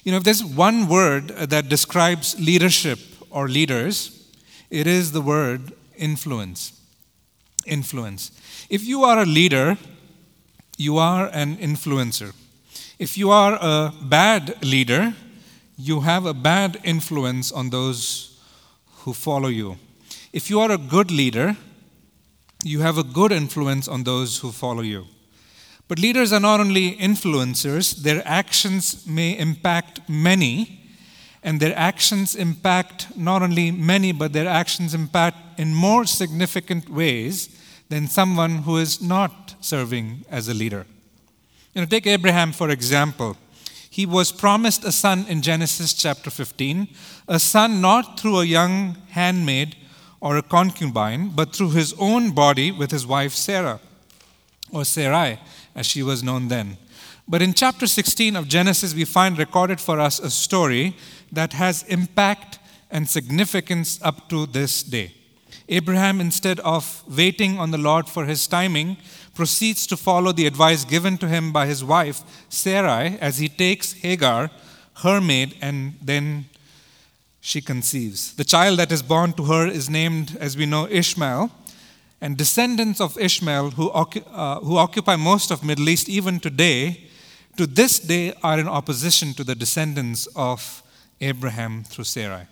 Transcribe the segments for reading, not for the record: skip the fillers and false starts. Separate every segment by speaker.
Speaker 1: If there's one word that describes leadership or leaders, it is the word influence. Influence. If you are a leader, you are an influencer. If you are a bad leader, you have a bad influence on those who follow you. If you are a good leader, you have a good influence on those who follow you. But leaders are not only influencers, their actions may impact many, and their actions impact not only many, but their actions impact in more significant ways than someone who is not serving as a leader. Take Abraham, for example. He was promised a son in Genesis chapter 15, a son not through a young handmaid or a concubine, but through his own body with his wife Sarah, or Sarai, as she was known then. But in chapter 16 of Genesis, we find recorded for us a story that has impact and significance up to this day. Abraham, instead of waiting on the Lord for his timing, proceeds to follow the advice given to him by his wife, Sarai, as he takes Hagar, her maid, and then she conceives. The child that is born to her is named, as we know, Ishmael, and descendants of Ishmael who occupy most of Middle East even today, to this day are in opposition to the descendants of Abraham through Sarai.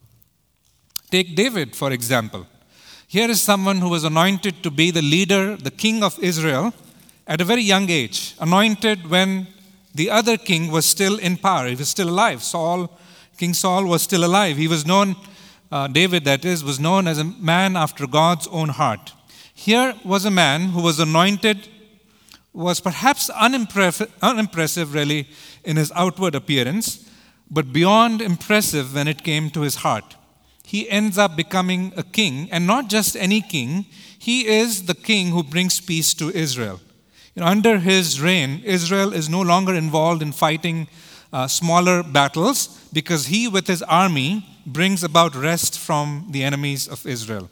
Speaker 1: Take David, for example. Here is someone who was anointed to be the leader, the king of Israel, at a very young age, anointed when the other king was still in power. He was still alive. King Saul was still alive. He was known, David that is, was known as a man after God's own heart. Here was a man who was anointed, was perhaps unimpressive really in his outward appearance, but beyond impressive when it came to his heart. He ends up becoming a king, and not just any king. He is the king who brings peace to Israel. Under his reign, Israel is no longer involved in fighting smaller battles because he, with his army, brings about rest from the enemies of Israel.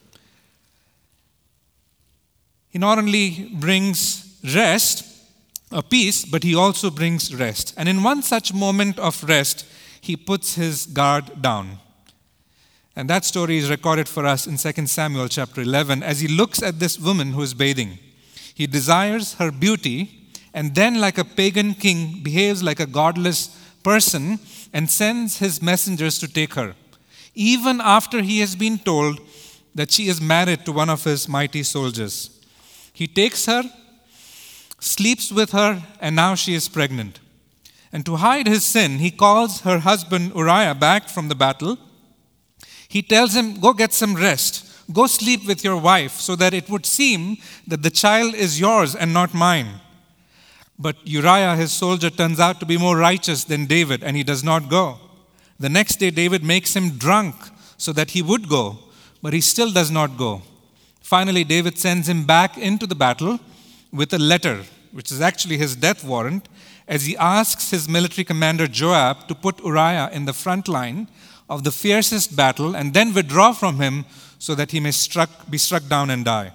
Speaker 1: He not only brings rest, peace, but he also brings rest. And in one such moment of rest, he puts his guard down. And that story is recorded for us in 2 Samuel chapter 11 as he looks at this woman who is bathing. He desires her beauty and then, like a pagan king, behaves like a godless person and sends his messengers to take her, even after he has been told that she is married to one of his mighty soldiers. He takes her, sleeps with her, and now she is pregnant. And to hide his sin, he calls her husband Uriah back from the battle. He tells him, go get some rest. Go sleep with your wife so that it would seem that the child is yours and not mine. But Uriah, his soldier, turns out to be more righteous than David, and he does not go. The next day, David makes him drunk so that he would go, but he still does not go. Finally, David sends him back into the battle with a letter, which is actually his death warrant, as he asks his military commander Joab to put Uriah in the front line of the fiercest battle and then withdraw from him so that he may be struck down and die.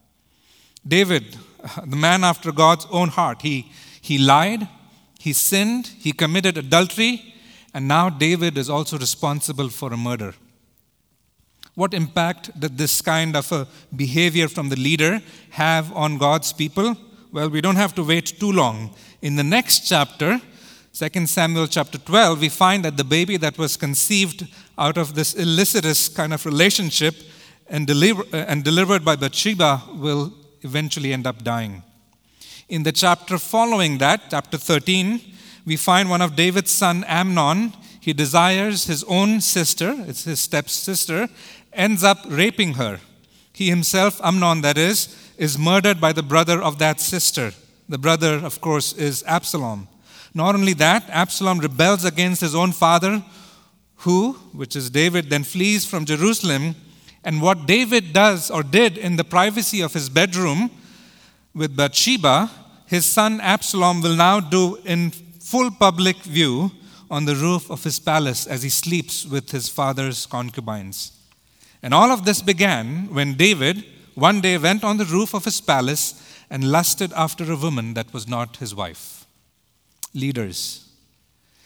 Speaker 1: David, the man after God's own heart, he lied, he sinned, he committed adultery, and now David is also responsible for a murder. What impact did this kind of a behavior from the leader have on God's people? Well, we don't have to wait too long. In the next chapter, 2 Samuel chapter 12, we find that the baby that was conceived out of this illicitous kind of relationship and delivered by Bathsheba will eventually end up dying. In the chapter following that, chapter 13, we find one of David's son, Amnon. He desires his own sister, it's his stepsister, ends up raping her. He himself, Amnon that is murdered by the brother of that sister. The brother, of course, is Absalom. Not only that, Absalom rebels against his own father, who, which is David, then flees from Jerusalem. And what David does or did in the privacy of his bedroom with Bathsheba, his son Absalom will now do in full public view on the roof of his palace as he sleeps with his father's concubines. And all of this began when David one day went on the roof of his palace and lusted after a woman that was not his wife. Leaders.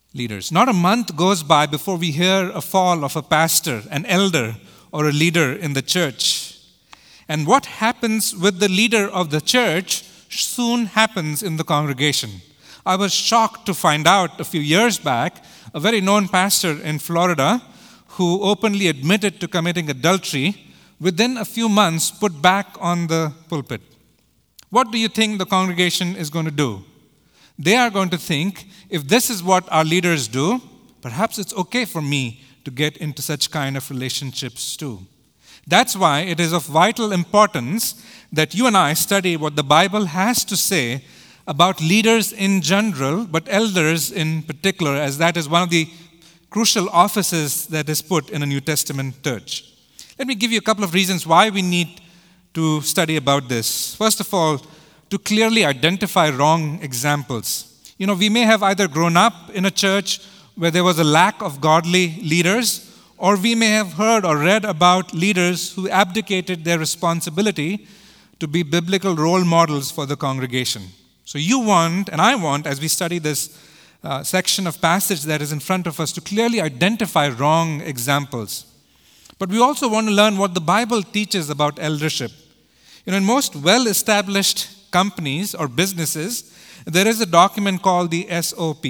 Speaker 1: leaders. Not a month goes by before we hear a fall of a pastor, an elder, or a leader in the church. And what happens with the leader of the church soon happens in the congregation. I was shocked to find out a few years back, a very known pastor in Florida who openly admitted to committing adultery, within a few months put back on the pulpit. What do you think the congregation is going to do? They are going to think, if this is what our leaders do, perhaps it's okay for me to get into such kind of relationships too. That's why it is of vital importance that you and I study what the Bible has to say about leaders in general, but elders in particular, as that is one of the crucial offices that is put in a New Testament church. Let me give you a couple of reasons why we need to study about this. First of all, to clearly identify wrong examples. We may have either grown up in a church where there was a lack of godly leaders, or we may have heard or read about leaders who abdicated their responsibility to be biblical role models for the congregation. So you want, and I want, as we study this section of passage that is in front of us, to clearly identify wrong examples. But we also want to learn what the Bible teaches about eldership. In most well-established companies or businesses, there is a document called the SOP,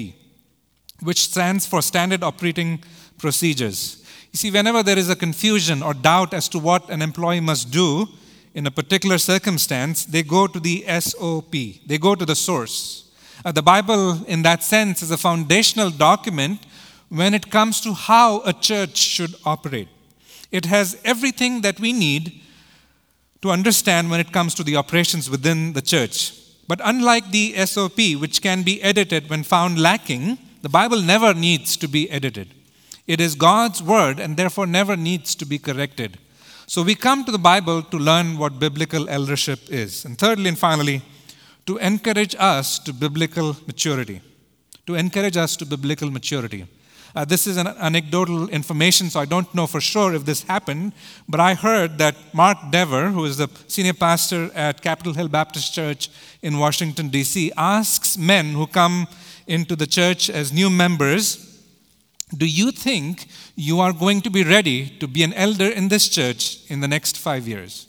Speaker 1: which stands for Standard Operating Procedures. You see, whenever there is a confusion or doubt as to what an employee must do in a particular circumstance, they go to the SOP. They go to the source. The Bible, in that sense, is a foundational document when it comes to how a church should operate. It has everything that we need to understand when it comes to the operations within the church. But unlike the SOP, which can be edited when found lacking, the Bible never needs to be edited. It is God's word and therefore never needs to be corrected. So we come to the Bible to learn what biblical eldership is. And thirdly and finally, to encourage us to biblical maturity. To encourage us to biblical maturity. This is an anecdotal information, so I don't know for sure if this happened, but I heard that Mark Dever, who is the senior pastor at Capitol Hill Baptist Church in Washington, D.C., asks men who come into the church as new members, do you think you are going to be ready to be an elder in this church in the next 5 years?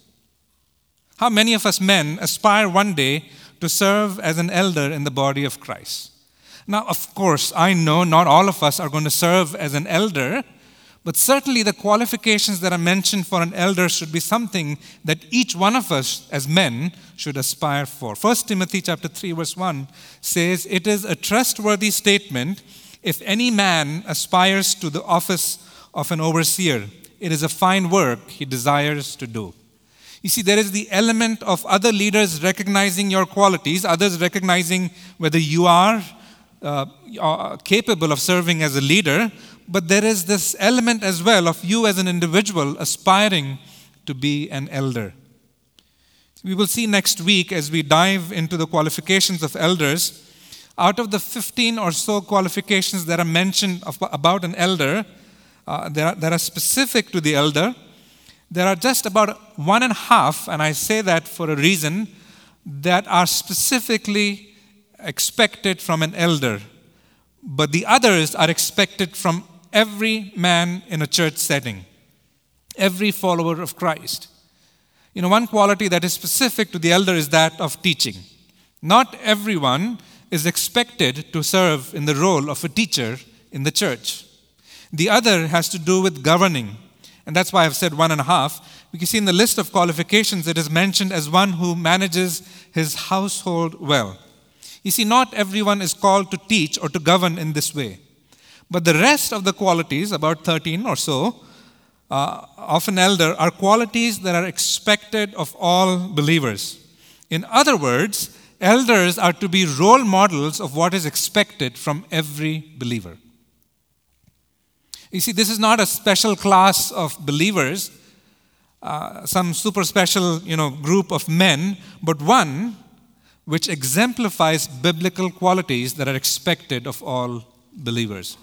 Speaker 1: How many of us men aspire one day to serve as an elder in the body of Christ? Now, of course, I know not all of us are going to serve as an elder, but certainly the qualifications that are mentioned for an elder should be something that each one of us as men should aspire for. 1 Timothy chapter 3, verse 1 says, "It is a trustworthy statement if any man aspires to the office of an overseer. It is a fine work he desires to do." You see, there is the element of other leaders recognizing your qualities, others recognizing whether you are capable of serving as a leader, but there is this element as well of you as an individual aspiring to be an elder. We will see next week as we dive into the qualifications of elders. Out of the 15 or so qualifications that are mentioned about an elder, that are specific to the elder, there are just about 1.5, and I say that for a reason, that are specifically expected from an elder, but the others are expected from every man in a church setting, every follower of Christ. One quality that is specific to the elder is that of teaching. Not everyone is expected to serve in the role of a teacher in the church. The other has to do with governing, and that's why I've said 1.5. We can see in the list of qualifications it is mentioned as one who manages his household well. You see, not everyone is called to teach or to govern in this way. But the rest of the qualities, about 13 or so, of an elder are qualities that are expected of all believers. In other words, elders are to be role models of what is expected from every believer. You see, this is not a special class of believers, some super special, group of men, but one which exemplifies biblical qualities that are expected of all believers.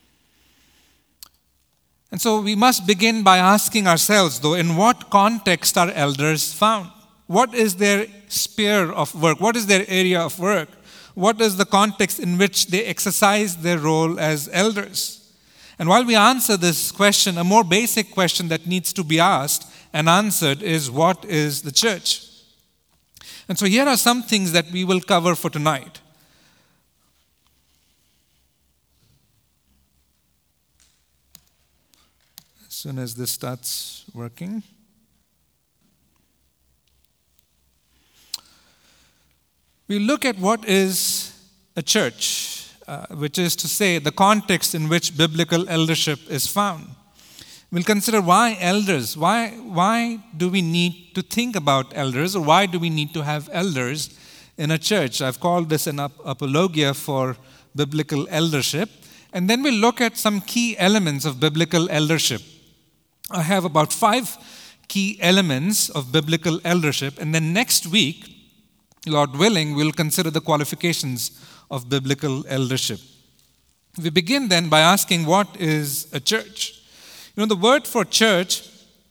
Speaker 1: And so we must begin by asking ourselves, though, in what context are elders found? What is their sphere of work? What is their area of work? What is the context in which they exercise their role as elders? And while we answer this question, a more basic question that needs to be asked and answered is, what is the church? And so here are some things that we will cover for tonight. As soon as this starts working. We look at what is a church, which is to say the context in which biblical eldership is found. We'll consider why elders. Why do we need to think about elders, or why do we need to have elders in a church? I've called this an apologia for biblical eldership. And then we'll look at some key elements of biblical eldership. I have about 5 key elements of biblical eldership, and then next week, Lord willing, we'll consider the qualifications of biblical eldership. We begin then by asking, what is a church? The word for church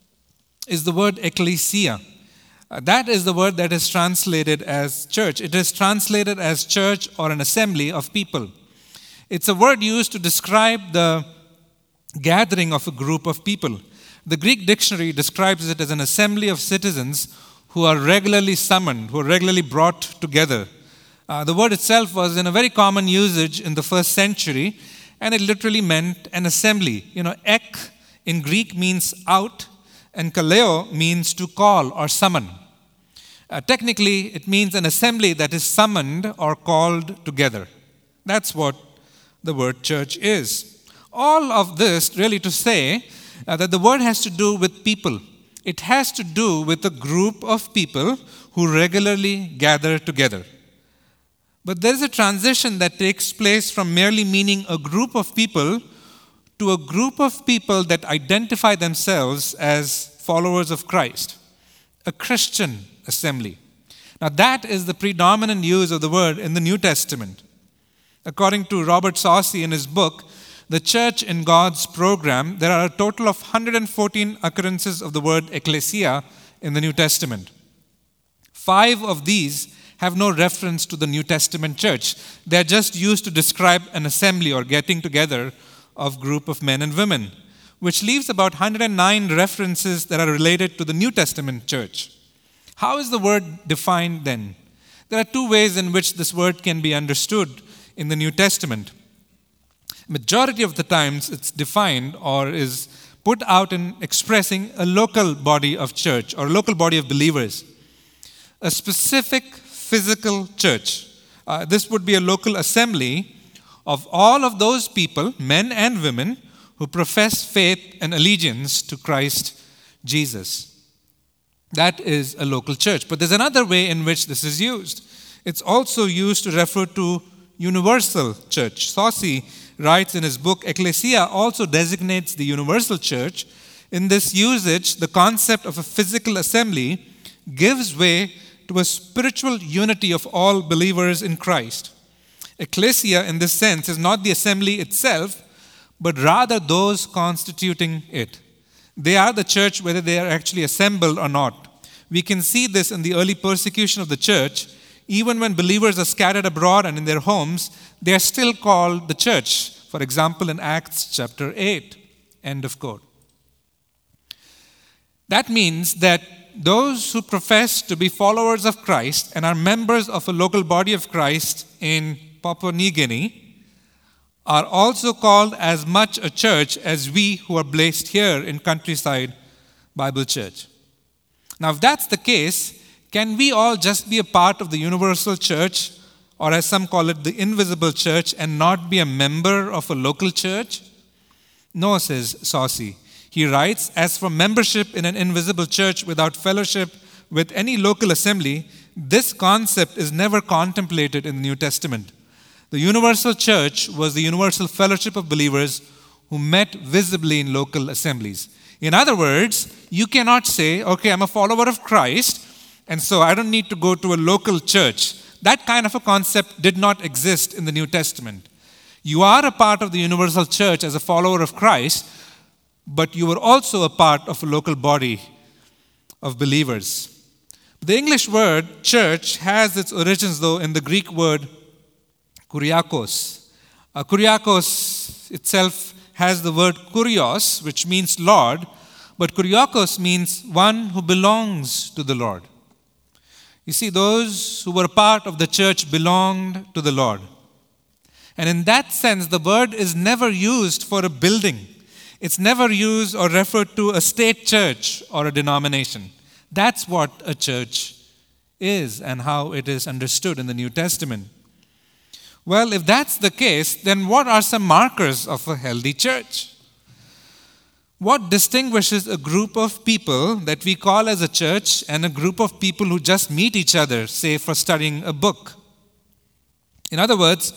Speaker 1: is the word ecclesia. That is the word that is translated as church. It is translated as church or an assembly of people. It's a word used to describe the gathering of a group of people. The Greek dictionary describes it as an assembly of citizens who are regularly summoned, who are regularly brought together. The word itself was in a very common usage in the first century, and it literally meant an assembly. Ek in Greek means out, and kaleo means to call or summon. Technically, it means an assembly that is summoned or called together. That's what the word church is. All of this really to say that the word has to do with people. It has to do with a group of people who regularly gather together. But there is a transition that takes place from merely meaning a group of people to a group of people that identify themselves as followers of Christ, a Christian assembly. Now that is the predominant use of the word in the New Testament. According to Robert Saucy in his book, The Church in God's Program, there are a total of 114 occurrences of the word ecclesia in the New Testament. 5 of these have no reference to the New Testament church. They're just used to describe an assembly or getting together of group of men and women, which leaves about 109 references that are related to the New Testament church. How is the word defined then? There are 2 ways in which this word can be understood in the New Testament. Majority of the times it's defined or is put out in expressing a local body of church or a local body of believers. A specific physical church. This would be a local assembly of all of those people, men and women, who profess faith and allegiance to Christ Jesus. That is a local church. But there's another way in which this is used. It's also used to refer to universal church. Saucy writes in his book, Ecclesia also designates the universal church. In this usage, the concept of a physical assembly gives way to a spiritual unity of all believers in Christ. Ecclesia, in this sense, is not the assembly itself, but rather those constituting it. They are the church whether they are actually assembled or not. We can see this in the early persecution of the church. Even when believers are scattered abroad and in their homes, they are still called the church. For example, in Acts chapter 8. End of quote. That means that those who profess to be followers of Christ and are members of a local body of Christ in Papua New Guinea are also called as much a church as we who are based here in Countryside Bible Church. Now, if that's the case, can we all just be a part of the universal church, or as some call it, the invisible church, and not be a member of a local church? No, says Saucy. He writes, as for membership in an invisible church without fellowship with any local assembly, this concept is never contemplated in the New Testament. The universal church was the universal fellowship of believers who met visibly in local assemblies. In other words, you cannot say, okay, I'm a follower of Christ, and so I don't need to go to a local church. That kind of a concept did not exist in the New Testament. You are a part of the universal church as a follower of Christ, but you are also a part of a local body of believers. The English word church has its origins, though, in the Greek word Kuriakos. Kuriakos itself has the word kurios, which means Lord, but kuriakos means one who belongs to the Lord. You see, those who were part of the church belonged to the Lord. And in that sense, the word is never used for a building. It's never used or referred to a state church or a denomination. That's what a church is and how it is understood in the New Testament. Well, if that's the case, then what are some markers of a healthy church? What distinguishes a group of people that we call as a church and a group of people who just meet each other, say, for studying a book? In other words,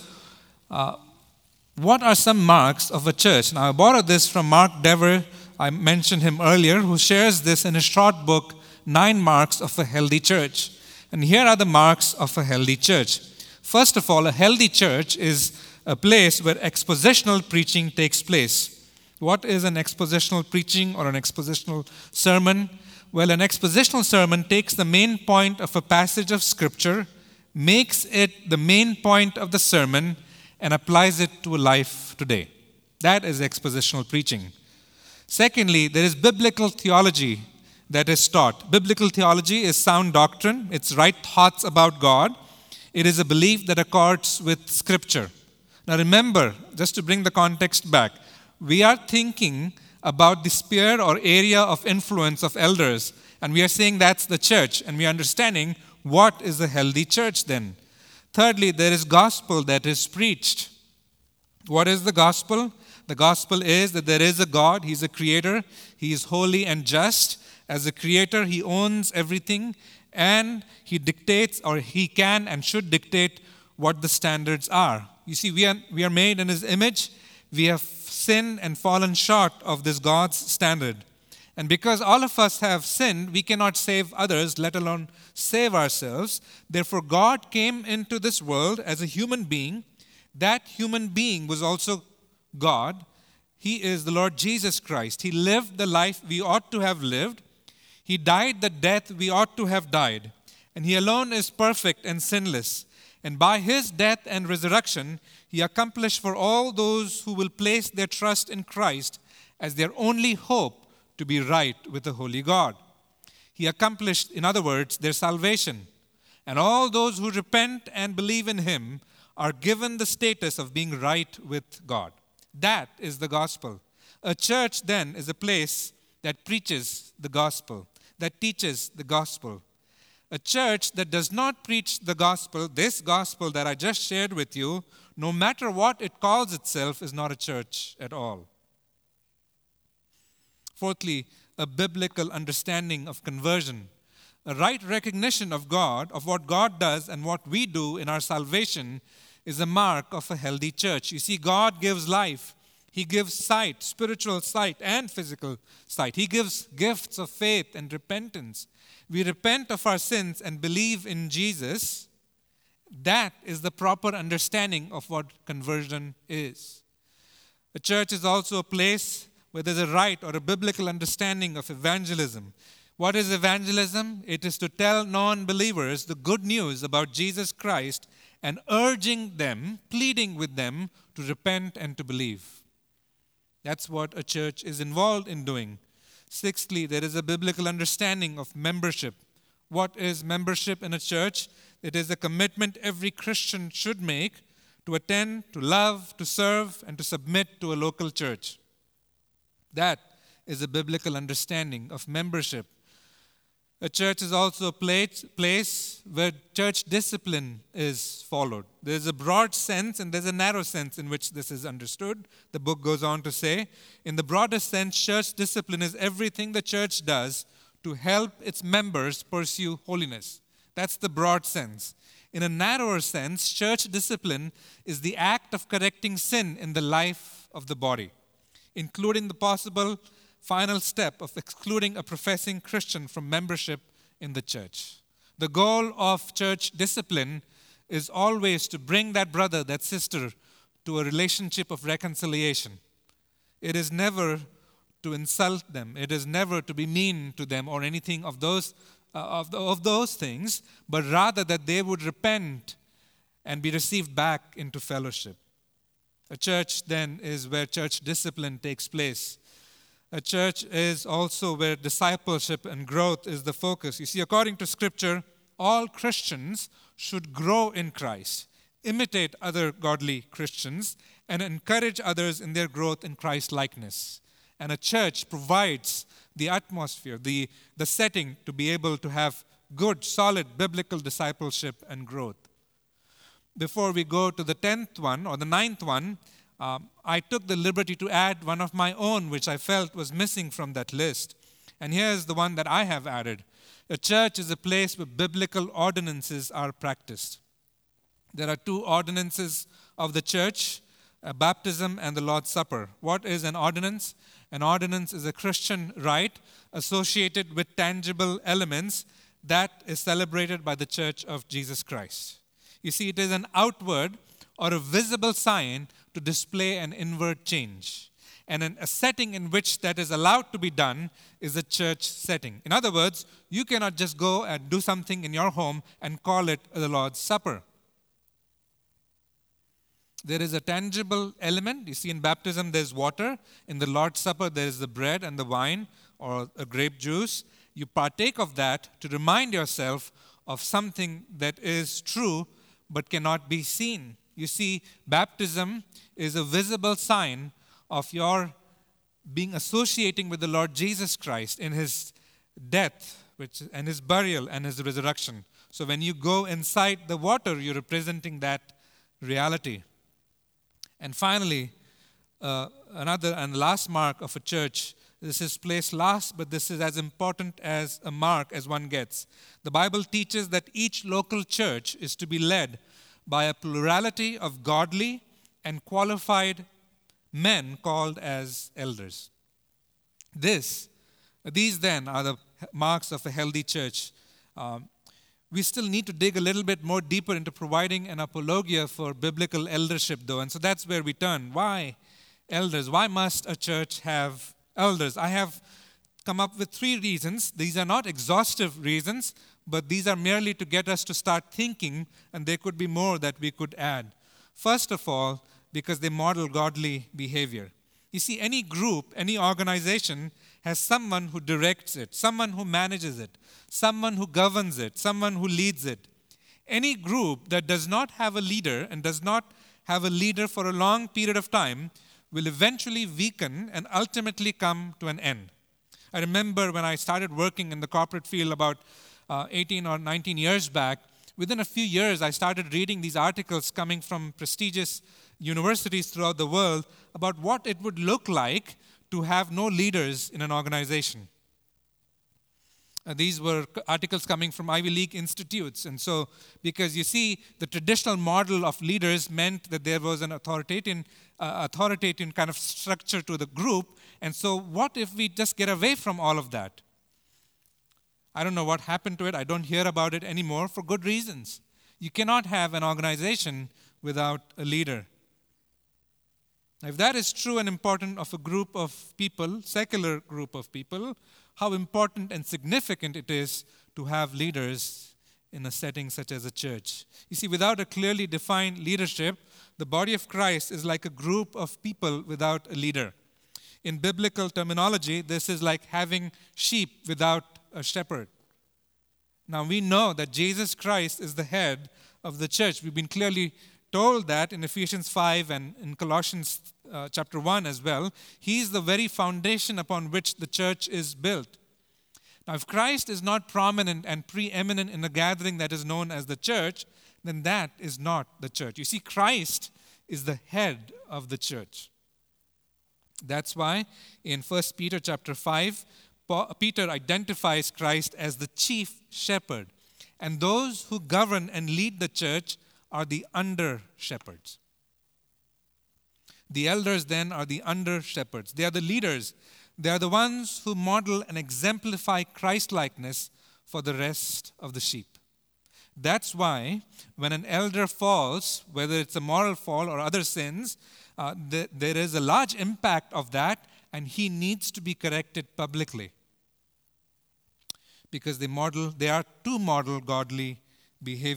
Speaker 1: what are some marks of a church? Now, I borrowed this from Mark Dever. I mentioned him earlier, who shares this in his short book, 9 Marks of a Healthy Church. And here are the marks of a healthy church. First of all, a healthy church is a place where expositional preaching takes place. What is an expositional preaching or an expositional sermon? Well, an expositional sermon takes the main point of a passage of Scripture, makes it the main point of the sermon, and applies it to a life today. That is expositional preaching. Secondly, there is biblical theology that is taught. Biblical theology is sound doctrine. It's right thoughts about God. It is a belief that accords with Scripture. Now remember, just to bring the context back, we are thinking about the sphere or area of influence of elders, and we are saying that's the church, and we are understanding what is a healthy church then. Thirdly, there is gospel that is preached. What is the gospel? The gospel is that there is a God. He's a creator. He is holy and just. As a creator, he owns everything, and he dictates, or he can and should dictate what the standards are. You see, we are made in his image. We have sinned and fallen short of this God's standard. And because all of us have sinned, we cannot save others, let alone save ourselves. Therefore, God came into this world as a human being. That human being was also God. He is the Lord Jesus Christ. He lived the life we ought to have lived. He died the death we ought to have died. And he alone is perfect and sinless. And by his death and resurrection, he accomplished for all those who will place their trust in Christ as their only hope to be right with the holy God. He accomplished, in other words, their salvation. And all those who repent and believe in him are given the status of being right with God. That is the gospel. A church, then, is a place that preaches the gospel, that teaches the gospel. A church that does not preach the gospel, this gospel that I just shared with you, no matter what it calls itself, is not a church at all. Fourthly, a biblical understanding of conversion. A right recognition of God, of what God does and what we do in our salvation, is a mark of a healthy church. You see, God gives life. He gives sight, spiritual sight and physical sight. He gives gifts of faith and repentance. We repent of our sins and believe in Jesus. That is the proper understanding of what conversion is. A church is also a place where there's a right or a biblical understanding of evangelism. What is evangelism? It is to tell non-believers the good news about Jesus Christ and urging them, pleading with them to repent and to believe. That's what a church is involved in doing. Sixthly, there is a biblical understanding of membership. What is membership in a church? It is a commitment every Christian should make to attend, to love, to serve, and to submit to a local church. That is a biblical understanding of membership. A church is also a place where church discipline is followed. There's a broad sense and there's a narrow sense in which this is understood. The book goes on to say, in the broadest sense, church discipline is everything the church does to help its members pursue holiness. That's the broad sense. In a narrower sense, church discipline is the act of correcting sin in the life of the body, including the possible final step of excluding a professing Christian from membership in the church. The goal of church discipline is always to bring that brother, that sister, to a relationship of reconciliation. It is never to insult them. It is never to be mean to them or anything of those things, but rather that they would repent and be received back into fellowship. A church then is where church discipline takes place. A church is also where discipleship and growth is the focus. You see, according to Scripture, all Christians should grow in Christ, imitate other godly Christians, and encourage others in their growth in Christ-likeness. And a church provides the atmosphere, the setting to be able to have good, solid biblical discipleship and growth. Before we go to the 10th one or the 9th one, I took the liberty to add one of my own, which I felt was missing from that list. And here's the one that I have added. A church is a place where biblical ordinances are practiced. There are two ordinances of the church, baptism and the Lord's Supper. What is an ordinance? An ordinance is a Christian rite associated with tangible elements that is celebrated by the Church of Jesus Christ. You see, it is an outward or a visible sign to display an inward change. And a setting in which that is allowed to be done is a church setting. In other words, you cannot just go and do something in your home and call it the Lord's Supper. There is a tangible element. You see, in baptism, there's water. In the Lord's Supper, there is the bread and the wine or a grape juice. You partake of that to remind yourself of something that is true but cannot be seen. You see, baptism is a visible sign of your being associating with the Lord Jesus Christ in his death and his burial and his resurrection. So when you go inside the water, you're representing that reality. And finally, another and last mark of a church, this is placed last, but this is as important as a mark as one gets. The Bible teaches that each local church is to be led by a plurality of godly and qualified men called as elders. These then are the marks of a healthy church. We still need to dig a little bit more deeper into providing an apologia for biblical eldership, though. And so that's where we turn. Why elders? Why must a church have elders? I have come up with 3 reasons. These are not exhaustive reasons, but these are merely to get us to start thinking, and there could be more that we could add. First of all, because they model godly behavior. You see, any group, any organization has someone who directs it, someone who manages it, someone who governs it, someone who leads it. Any group that does not have a leader and does not have a leader for a long period of time will eventually weaken and ultimately come to an end. I remember when I started working in the corporate field about 18 or 19 years back, within a few years I started reading these articles coming from prestigious universities throughout the world about what it would look like to have no leaders in an organization. These were articles coming from Ivy League institutes. And so, because you see, the traditional model of leaders meant that there was an authoritarian kind of structure to the group. And so, what if we just get away from all of that? I don't know what happened to it. I don't hear about it anymore for good reasons. You cannot have an organization without a leader. Now, if that is true and important of a group of people, secular group of people, how important and significant it is to have leaders in a setting such as a church. You see, without a clearly defined leadership, the body of Christ is like a group of people without a leader. In biblical terminology, this is like having sheep without a shepherd. Now, we know that Jesus Christ is the head of the church. We've been clearly told that in Ephesians 5 and in Colossians chapter 1 as well. He is the very foundation upon which the church is built. Now, if Christ is not prominent and preeminent in a gathering that is known as the church, then that is not the church. You see, Christ is the head of the church. That's why in 1 Peter chapter 5, Peter identifies Christ as the chief shepherd. And those who govern and lead the church are the under-shepherds. The elders then are the under-shepherds. They are the leaders. They are the ones who model and exemplify Christ-likeness for the rest of the sheep. That's why when an elder falls, whether it's a moral fall or other sins, there is a large impact of that, and he needs to be corrected publicly. Because they are to model godly behavior.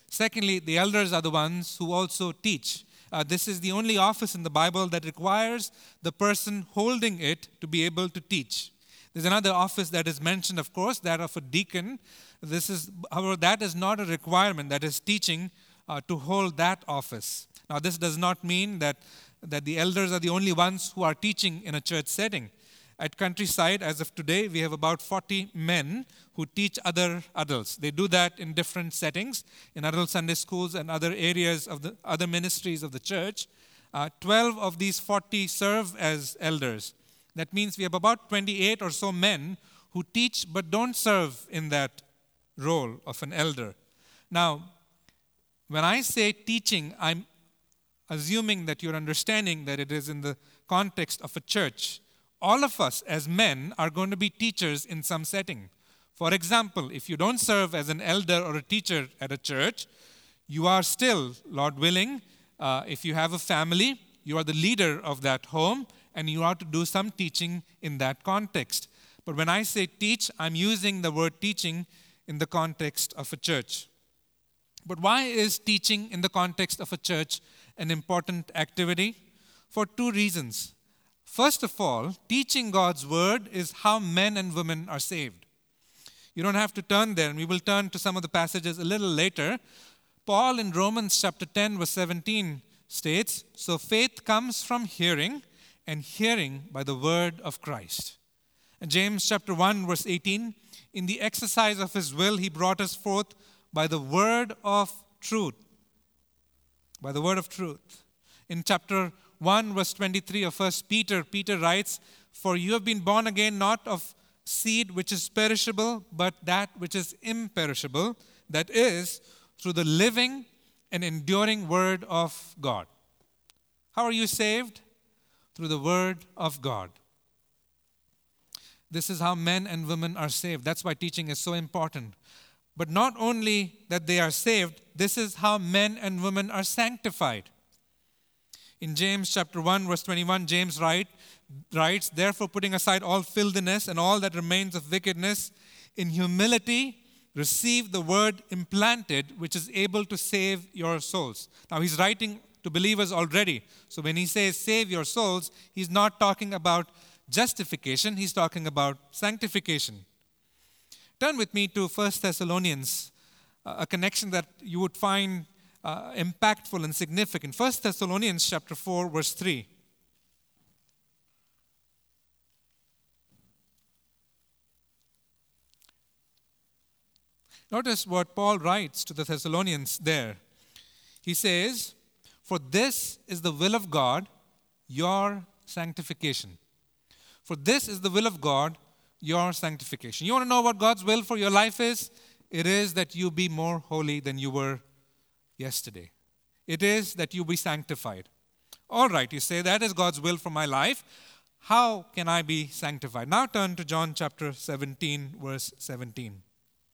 Speaker 1: Secondly, the elders are the ones who also teach. This is the only office in the Bible that requires the person holding it to be able to teach. There's another office that is mentioned, of course, that of a deacon. However, that is not a requirement, that is teaching to hold that office. Now, this does not mean that the elders are the only ones who are teaching in a church setting. At Countryside, as of today, we have about 40 men who teach other adults. They do that in different settings, in adult Sunday schools and other areas of the other ministries of the church. 12 of these 40 serve as elders. That means we have about 28 or so men who teach but don't serve in that role of an elder. Now, when I say teaching, I'm assuming that you're understanding that it is in the context of a church. All of us as men are going to be teachers in some setting. For example, if you don't serve as an elder or a teacher at a church, you are still, Lord willing, if you have a family, you are the leader of that home, and you are to do some teaching in that context. But when I say teach, I'm using the word teaching in the context of a church. But why is teaching in the context of a church an important activity? For two reasons. First of all, teaching God's word is how men and women are saved. You don't have to turn there, and we will turn to some of the passages a little later. Paul in Romans chapter 10, verse 17 states, "So faith comes from hearing, and hearing by the word of Christ." And James chapter 1, verse 18, "In the exercise of his will, he brought us forth by the word of truth." By the word of truth. In chapter 1, verse 23 of 1 Peter, Peter writes, "For you have been born again, not of seed which is perishable, but that which is imperishable, that is, through the living and enduring word of God." How are you saved? Through the word of God. This is how men and women are saved. That's why teaching is so important. But not only that they are saved, this is how men and women are sanctified. In James chapter 1, verse 21, James writes, "Therefore, putting aside all filthiness and all that remains of wickedness, in humility receive the word implanted, which is able to save your souls." Now, he's writing to believers already. So when he says save your souls, he's not talking about justification, he's talking about sanctification. Turn with me to 1 Thessalonians, a connection that you would find impactful and significant. 1 Thessalonians chapter 4, verse 3. Notice what Paul writes to the Thessalonians there. He says, "For this is the will of God, your sanctification." For this is the will of God, your sanctification. You want to know what God's will for your life is? It is that you be more holy than you were yesterday. It is that you be sanctified. All right, you say, that is God's will for my life. How can I be sanctified? Now turn to John chapter 17, verse 17.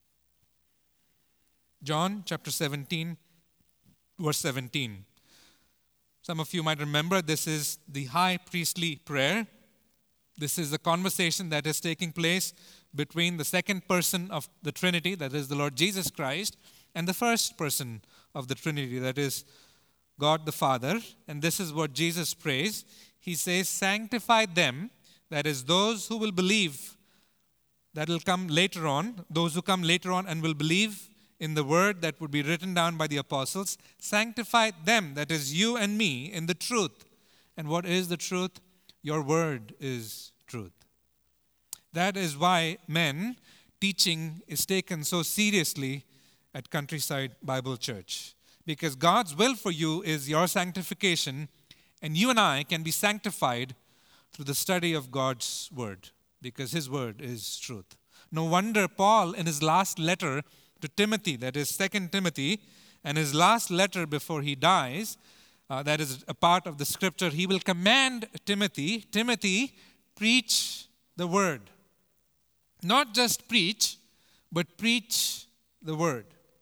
Speaker 1: John chapter 17, verse 17. Some of you might remember this is the high priestly prayer. This is the conversation that is taking place between the second person of the Trinity, that is the Lord Jesus Christ, and the first person of the Trinity, that is God the Father. And this is what Jesus prays. He says, "Sanctify them," that is those who will believe, that will come later on, those who come later on and will believe in the word that would be written down by the apostles. "Sanctify them," that is you and me, "in the truth." And what is the truth? Your word is truth. That is why teaching is taken so seriously at Countryside Bible Church. Because God's will for you is your sanctification, and you and I can be sanctified through the study of God's word, because his word is truth. No wonder Paul, in his last letter to Timothy, that is 2 Timothy, and his last letter before he dies, that is a part of the scripture, he will command Timothy, preach the word. Not just preach, but preach the word.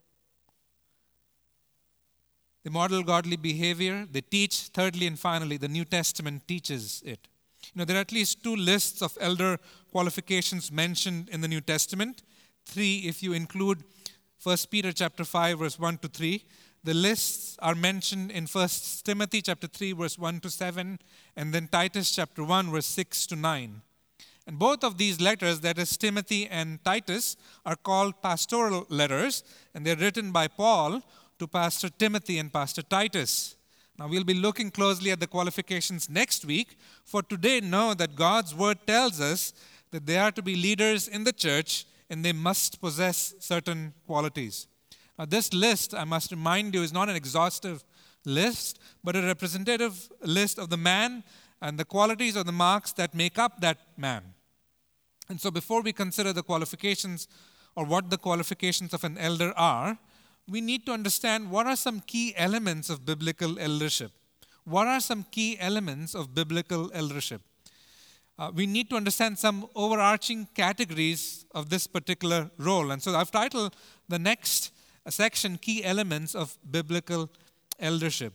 Speaker 1: They model godly behavior. They teach. Thirdly and finally, the New Testament teaches it. There are at least 2 lists of elder qualifications mentioned in the New Testament. 3 if you include 1 Peter chapter 5, verse 1 to 3. The lists are mentioned in 1 Timothy chapter 3, verse 1 to 7, and then Titus chapter 1, verse 6 to 9. And both of these letters, that is Timothy and Titus, are called pastoral letters, and they're written by Paul to Pastor Timothy and Pastor Titus. Now, we'll be looking closely at the qualifications next week. For today, know that God's word tells us that they are to be leaders in the church and they must possess certain qualities. Now, this list, I must remind you, is not an exhaustive list, but a representative list of the man and the qualities or the marks that make up that man. And so before we consider the qualifications or what the qualifications of an elder are, we need to understand what are some key elements of biblical eldership. What are some key elements of biblical eldership? We need to understand some overarching categories of this particular role. And so I've titled the next section, Key Elements of Biblical Eldership.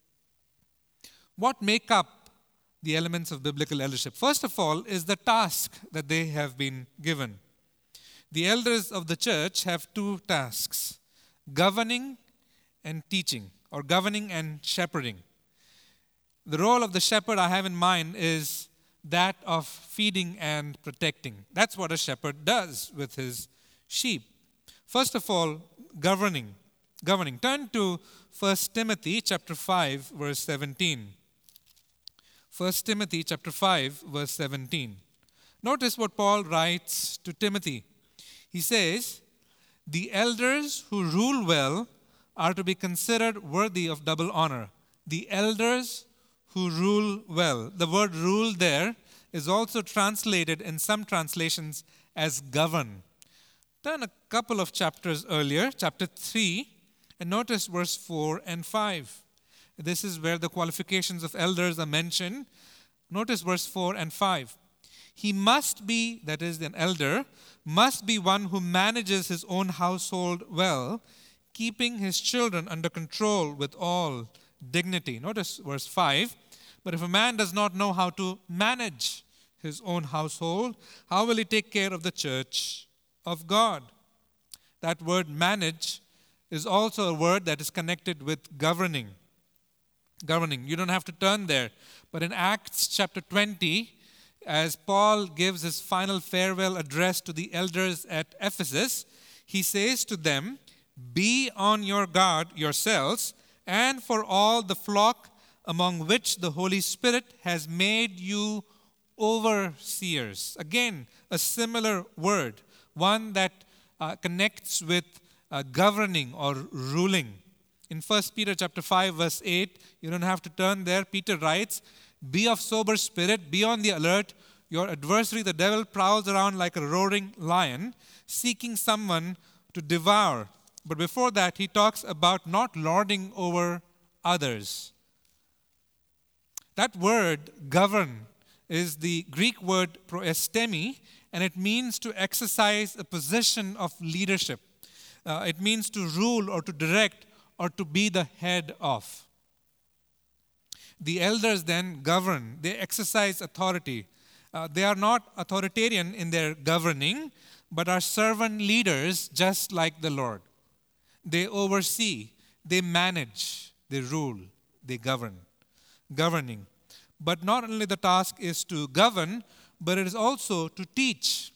Speaker 1: What make up the elements of biblical eldership? First of all is the task that they have been given. The elders of the church have two tasks: governing and teaching, or governing and shepherding. The role of the shepherd I have in mind is that of feeding and protecting. That's what a shepherd does with his sheep. First of all, governing. Turn to 1 Timothy chapter 5, verse 17. 1 Timothy chapter 5, verse 17. Notice what Paul writes to Timothy. He says, "The elders who rule well are to be considered worthy of double honor." The elders who rule well. The word rule there is also translated in some translations as govern. Turn a couple of chapters earlier, chapter 3, and notice verse 4 and 5. This is where the qualifications of elders are mentioned. Notice verse 4 and 5. He must be, that is, an elder, must be one who manages his own household well, keeping his children under control with all dignity. Notice verse 5. But if a man does not know how to manage his own household, how will he take care of the church of God? That word manage is also a word that is connected with governing. Governing. You don't have to turn there. But in Acts chapter 20, as Paul gives his final farewell address to the elders at Ephesus, he says to them, "Be on your guard yourselves and for all the flock among which the Holy Spirit has made you overseers." Again, a similar word, one that connects with governing or ruling. In 1 Peter chapter 5, verse 8, you don't have to turn there. Peter writes, "Be of sober spirit, be on the alert. Your adversary, the devil, prowls around like a roaring lion, seeking someone to devour." But before that, he talks about not lording over others. That word, govern, is the Greek word proestemi, and it means to exercise a position of leadership. It means to rule or to direct or to be the head of. The elders then govern. They exercise authority. They are not authoritarian in their governing, but are servant leaders just like the Lord. They oversee, they manage, they rule, they govern. Governing. But not only the task is to govern, but it is also to teach.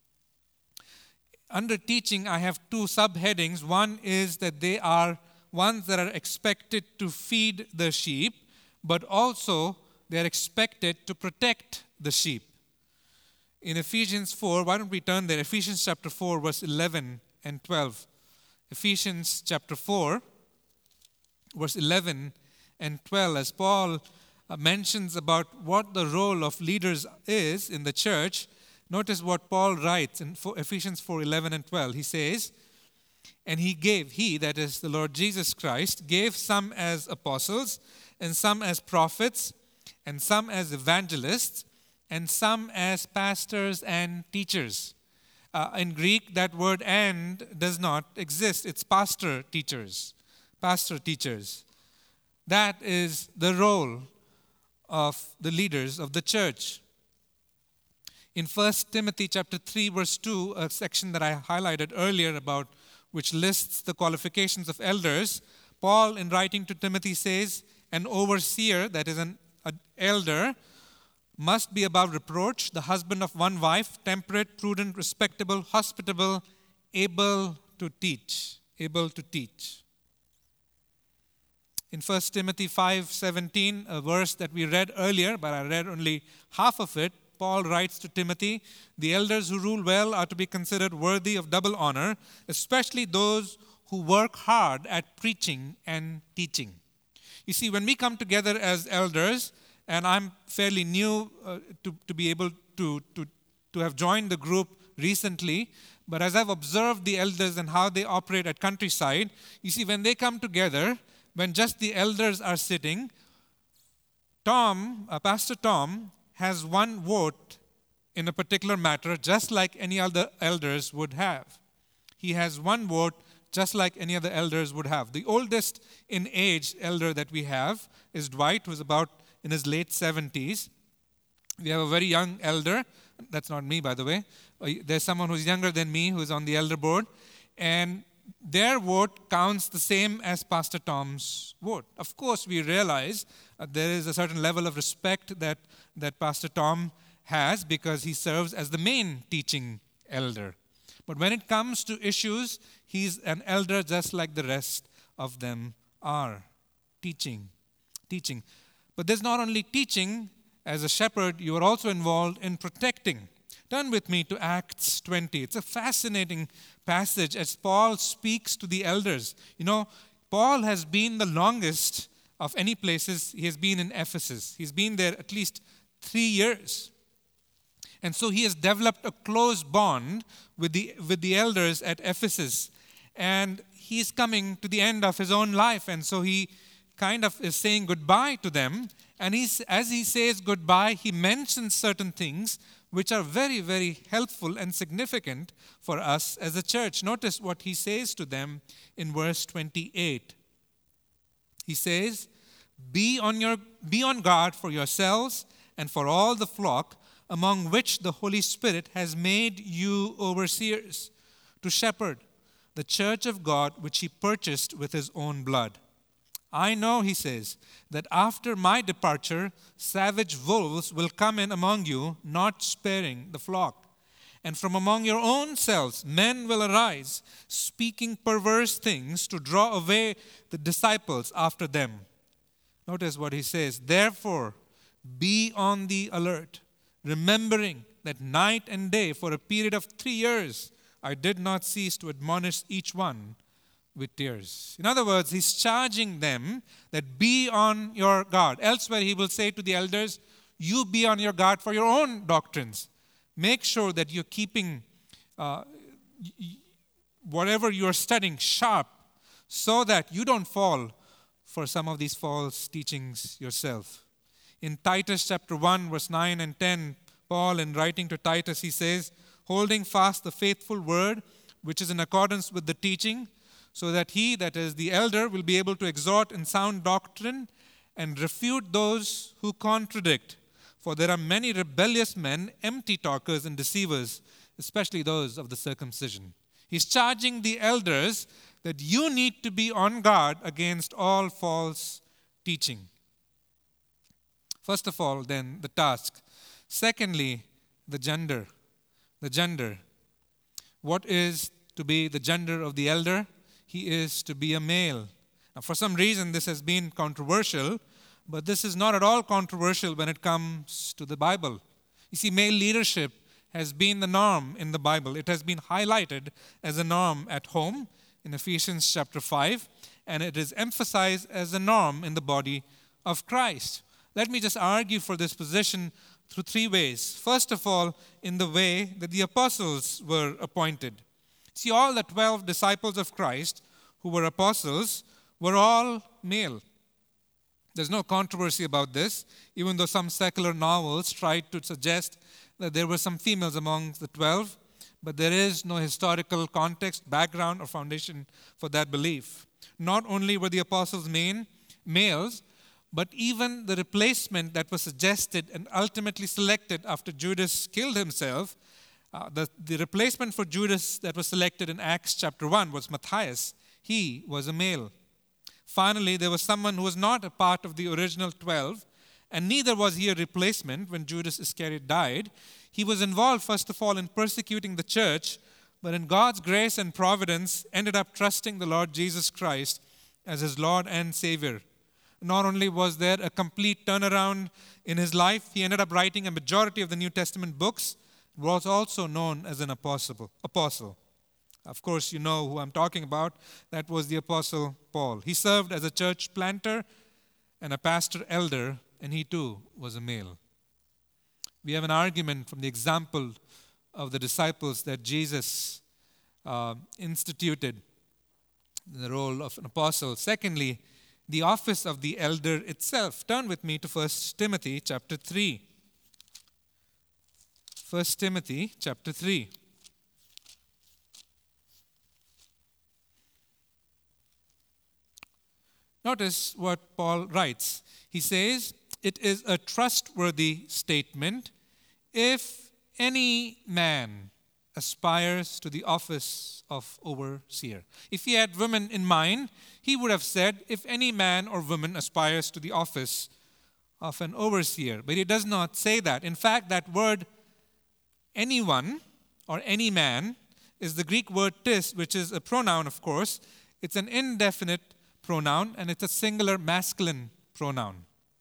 Speaker 1: Under teaching, I have two subheadings. One is that they are ones that are expected to feed the sheep, but also they are expected to protect the sheep. In Ephesians 4, why don't we turn there? Ephesians chapter 4, verse 11 and 12. Ephesians chapter 4, verse 11 and 12, as Paul mentions about what the role of leaders is in the church. Notice what Paul writes in Ephesians 4, 11 and 12. He says, "And he, that is the Lord Jesus Christ, gave some as apostles, and some as prophets, and some as evangelists, and some as pastors and teachers." In Greek, that word "and" does not exist. It's pastor teachers. Pastor teachers. That is the role of the leaders of the church. In 1 Timothy chapter 3, verse 2, a section that I highlighted earlier about which lists the qualifications of elders, Paul, in writing to Timothy, says, an overseer, that is an elder, must be above reproach, the husband of one wife, temperate, prudent, respectable, hospitable, able to teach. Able to teach. In 1 Timothy 5:17, a verse that we read earlier, but I read only half of it, Paul writes to Timothy, the elders who rule well are to be considered worthy of double honor, especially those who work hard at preaching and teaching. You see, when we come together as elders, and I'm fairly new to be able to have joined the group recently, but as I've observed the elders and how they operate at Countryside, you see, when they come together, when just the elders are sitting, Pastor Tom has one vote in a particular matter, just like any other elders would have. He has one vote, just like any other elders would have. The oldest in age elder that we have is Dwight, who's about in his late 70s. We have a very young elder. That's not me, by the way. There's someone who's younger than me who's on the elder board. And their vote counts the same as Pastor Tom's vote. Of course, we realize there is a certain level of respect that Pastor Tom has because he serves as the main teaching elder. But when it comes to issues, he's an elder just like the rest of them are. Teaching. But there's not only teaching. As a shepherd, you are also involved in protecting. Turn with me to Acts 20. It's a fascinating passage as Paul speaks to the elders. You know, Paul has been the longest of any places. He has been in Ephesus. He's been there at least 3 years. And so he has developed a close bond with the elders at Ephesus. And he's coming to the end of his own life. And so he kind of is saying goodbye to them. And as he says goodbye, he mentions certain things which are very, very helpful and significant for us as a church. Notice what he says to them in verse 28. He says, Be on guard for yourselves and for all the flock among which the Holy Spirit has made you overseers, to shepherd the church of God which he purchased with his own blood. I know, he says, that after my departure, savage wolves will come in among you, not sparing the flock. And from among your own selves, men will arise, speaking perverse things to draw away the disciples after them. Notice what he says. Therefore, be on the alert, remembering that night and day for a period of 3 years, I did not cease to admonish each one with tears. In other words, he's charging them that be on your guard. Elsewhere, he will say to the elders, you be on your guard for your own doctrines. Make sure that you're keeping whatever you're studying sharp so that you don't fall for some of these false teachings yourself. In Titus chapter 1, verse 9 and 10, Paul, in writing to Titus, he says, holding fast the faithful word, which is in accordance with the teaching, so that he, that is the elder, will be able to exhort in sound doctrine and refute those who contradict. For there are many rebellious men, empty talkers and deceivers, especially those of the circumcision. He's charging the elders that you need to be on guard against all false teaching. First of all, then, the task. Secondly, the gender. The gender. What is to be the gender of the elder? He is to be a male. Now, for some reason, this has been controversial, but this is not at all controversial when it comes to the Bible. You see, male leadership has been the norm in the Bible. It has been highlighted as a norm at home in Ephesians chapter 5, and it is emphasized as a norm in the body of Christ. Let me just argue for this position through 3 ways. First of all, in the way that the apostles were appointed. See, all the 12 disciples of Christ who were apostles were all male. There's no controversy about this, even though some secular novels tried to suggest that there were some females among the 12, but there is no historical context, background, or foundation for that belief. Not only were the apostles males, but even the replacement that was suggested and ultimately selected after Judas killed himself, The replacement for Judas that was selected in Acts chapter 1 was Matthias. He was a male. Finally, there was someone who was not a part of the original 12, and neither was he a replacement when Judas Iscariot died. He was involved, first of all, in persecuting the church, but in God's grace and providence, ended up trusting the Lord Jesus Christ as his Lord and Savior. Not only was there a complete turnaround in his life, he ended up writing a majority of the New Testament books, was also known as an apostle. Of course, you know who I'm talking about. That was the Apostle Paul. He served as a church planter and a pastor elder, and he too was a male. We have an argument from the example of the disciples that Jesus instituted the role of an apostle. Secondly, the office of the elder itself. Turn with me to 1 Timothy chapter 3. 1 Timothy chapter 3. Notice what Paul writes. He says, "It is a trustworthy statement if any man aspires to the office of overseer." If he had women in mind, he would have said, if any man or woman aspires to the office of an overseer. But he does not say that. In fact, that word anyone or any man is the Greek word tis, which is a pronoun, of course. It's an indefinite pronoun, and it's a singular masculine pronoun.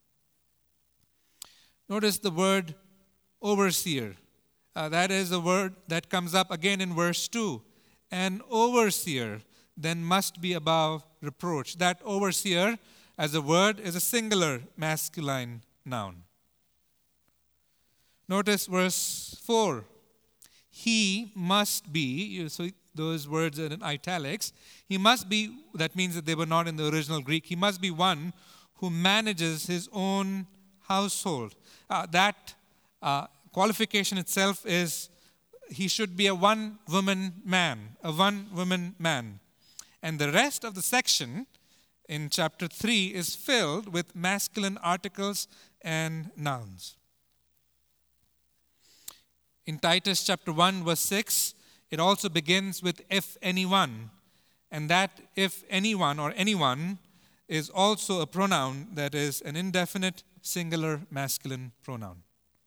Speaker 1: Notice the word overseer. That is a word that comes up again in verse 2. An overseer then must be above reproach. That overseer as a word is a singular masculine noun. Notice verse 4. He must be, so those words are in italics. He must be, that means that they were not in the original Greek. He must be one who manages his own household. That qualification itself is he should be a one-woman man, And the rest of the section in chapter 3 is filled with masculine articles and nouns. In Titus chapter 1 verse 6, it also begins with if anyone. And that if anyone or anyone is also a pronoun that is an indefinite singular masculine pronoun.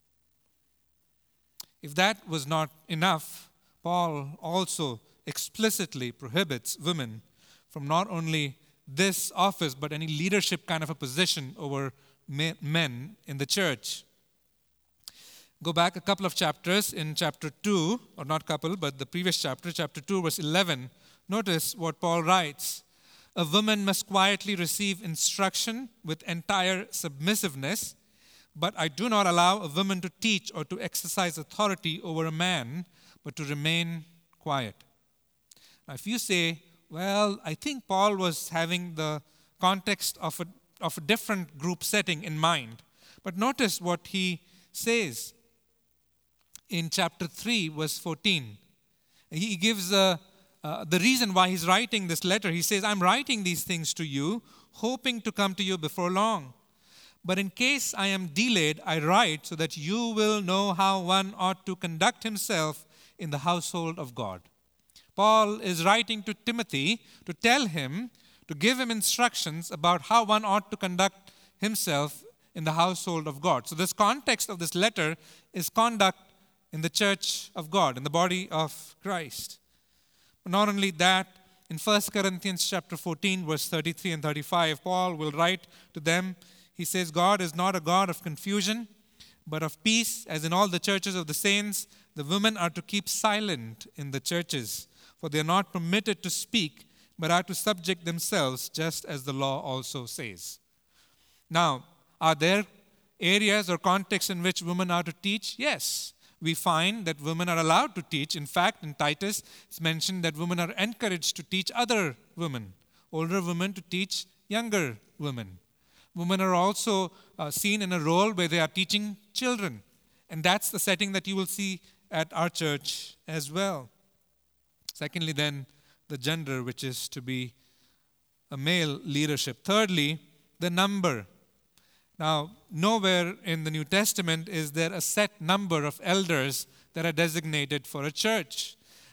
Speaker 1: If that was not enough, Paul also explicitly prohibits women from not only this office but any leadership kind of a position over men in the church. Go back a couple of chapters in chapter 2, or not couple, but the previous chapter, chapter 2, verse 11. Notice what Paul writes. A woman must quietly receive instruction with entire submissiveness, but I do not allow a woman to teach or to exercise authority over a man, but to remain quiet. Now, if you say, well, I think Paul was having the context of a different group setting in mind. But notice what he says in chapter 3, verse 14. He gives the reason why he's writing this letter. He says, I'm writing these things to you, hoping to come to you before long. But in case I am delayed, I write so that you will know how one ought to conduct himself in the household of God. Paul is writing to Timothy to tell him, to give him instructions about how one ought to conduct himself in the household of God. So this context of this letter is conduct in the church of God, in the body of Christ. But not only that, in 1 Corinthians chapter 14, verse 33 and 35, Paul will write to them, he says, God is not a God of confusion, but of peace, as in all the churches of the saints, the women are to keep silent in the churches, for they are not permitted to speak, but are to subject themselves, just as the law also says. Now, are there areas or contexts in which women are to teach? Yes. We find that women are allowed to teach. In fact, in Titus, it's mentioned that women are encouraged to teach other women, older women to teach younger women. Women are also seen in a role where they are teaching children. And that's the setting that you will see at our church as well. Secondly, then, the gender, which is to be a male leadership. Thirdly, the number. Now, nowhere in the New Testament is there a set number of elders that are designated for a church.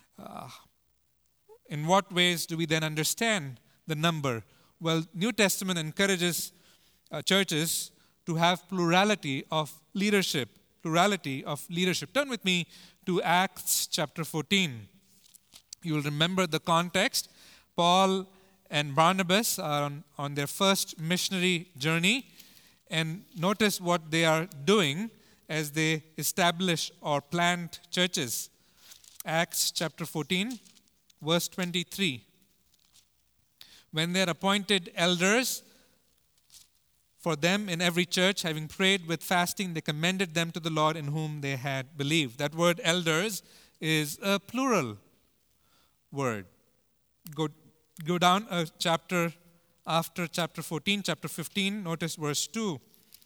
Speaker 1: In what ways do we then understand the number? Well, New Testament encourages churches to have plurality of leadership. Plurality of leadership. Turn with me to Acts chapter 14. You will remember the context. Paul and Barnabas are on their first missionary journey. And notice what they are doing as they establish or plant churches. Acts chapter 14, verse 23. When they are appointed elders for them in every church, having prayed with fasting, they commended them to the Lord in whom they had believed. That word elders is a plural word. Go down a chapter after chapter 14, chapter 15, notice verse 2.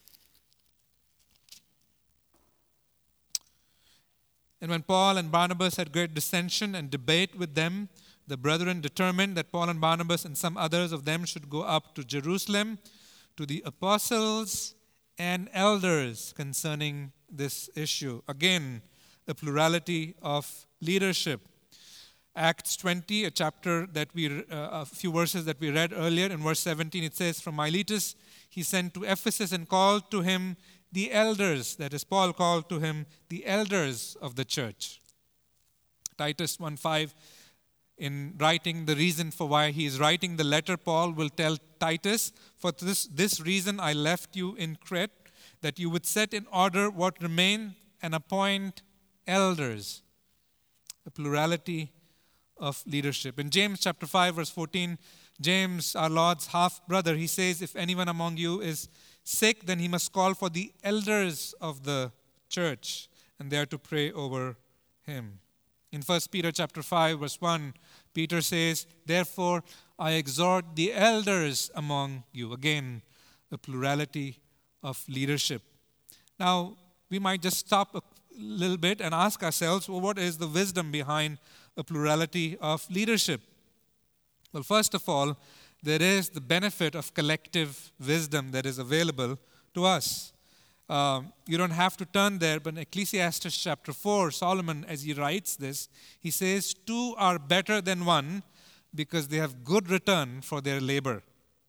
Speaker 1: And when Paul and Barnabas had great dissension and debate with them, the brethren determined that Paul and Barnabas and some others of them should go up to Jerusalem to the apostles and elders concerning this issue. Again, a plurality of leadership. Acts 20, a chapter that a few verses that we read earlier, in verse 17, it says, "From Miletus he sent to Ephesus and called to him the elders," that is, Paul called to him the elders of the church. Titus 1:5, in writing the reason for why he is writing the letter, Paul will tell Titus, "For this reason I left you in Crete, that you would set in order what remain and appoint elders." A plurality of leadership. In James chapter 5, verse 14, James, our Lord's half-brother, he says, "If anyone among you is sick, then he must call for the elders of the church, and they are to pray over him." In 1 Peter chapter 5, verse 1, Peter says, "Therefore I exhort the elders among you." Again, a plurality of leadership. Now, we might just stop a little bit and ask ourselves, well, what is the wisdom behind a plurality of leadership? Well, first of all, there is the benefit of collective wisdom that is available to us. You don't have to turn there, but in Ecclesiastes chapter 4, Solomon, as he writes this, he says, "Two are better than one because they have good return for their labor.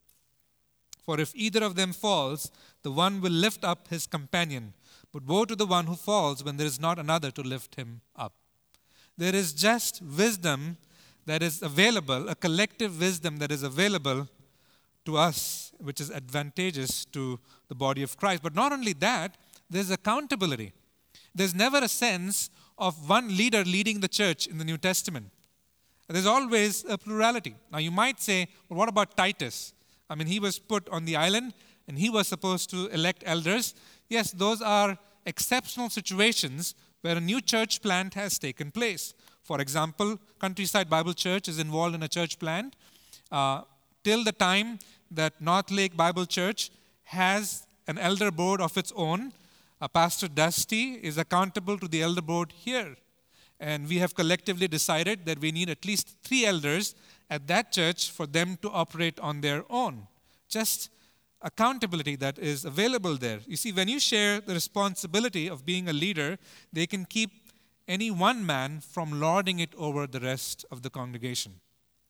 Speaker 1: For if either of them falls, the one will lift up his companion. But woe to the one who falls when there is not another to lift him up." There is just wisdom that is available, a collective wisdom that is available to us, which is advantageous to the body of Christ. But not only that, there's accountability. There's never a sense of one leader leading the church in the New Testament. There's always a plurality. Now you might say, well, what about Titus? I mean, he was put on the island and he was supposed to elect elders. Yes, those are exceptional situations where a new church plant has taken place. For example, Countryside Bible Church is involved in a church plant. Till the time that North Lake Bible Church has an elder board of its own, Pastor Dusty is accountable to the elder board here. And we have collectively decided that we need at least 3 elders at that church for them to operate on their own. Just accountability that is available there. You see, when you share the responsibility of being a leader, they can keep any one man from lording it over the rest of the congregation.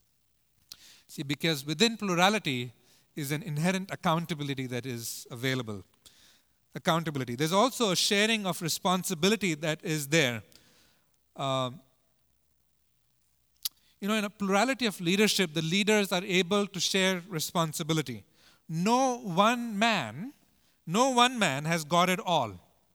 Speaker 1: See, because within plurality is an inherent accountability that is available. Accountability. There's also a sharing of responsibility that is there. In a plurality of leadership, the leaders are able to share responsibility. No one man has got it all.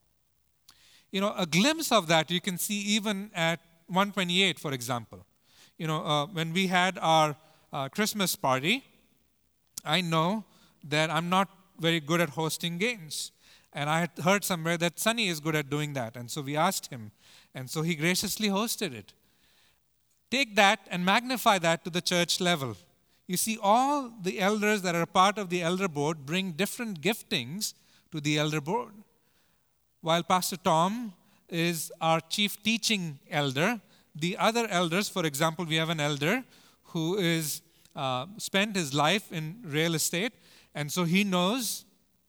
Speaker 1: A glimpse of that you can see even at 128, for example. When we had our Christmas party, I know that I'm not very good at hosting games. And I had heard somewhere that Sunny is good at doing that. And so we asked him. And so he graciously hosted it. Take that and magnify that to the church level. You see, all the elders that are a part of the elder board bring different giftings to the elder board. While Pastor Tom is our chief teaching elder, the other elders, for example, we have an elder who is spent his life in real estate, and so he knows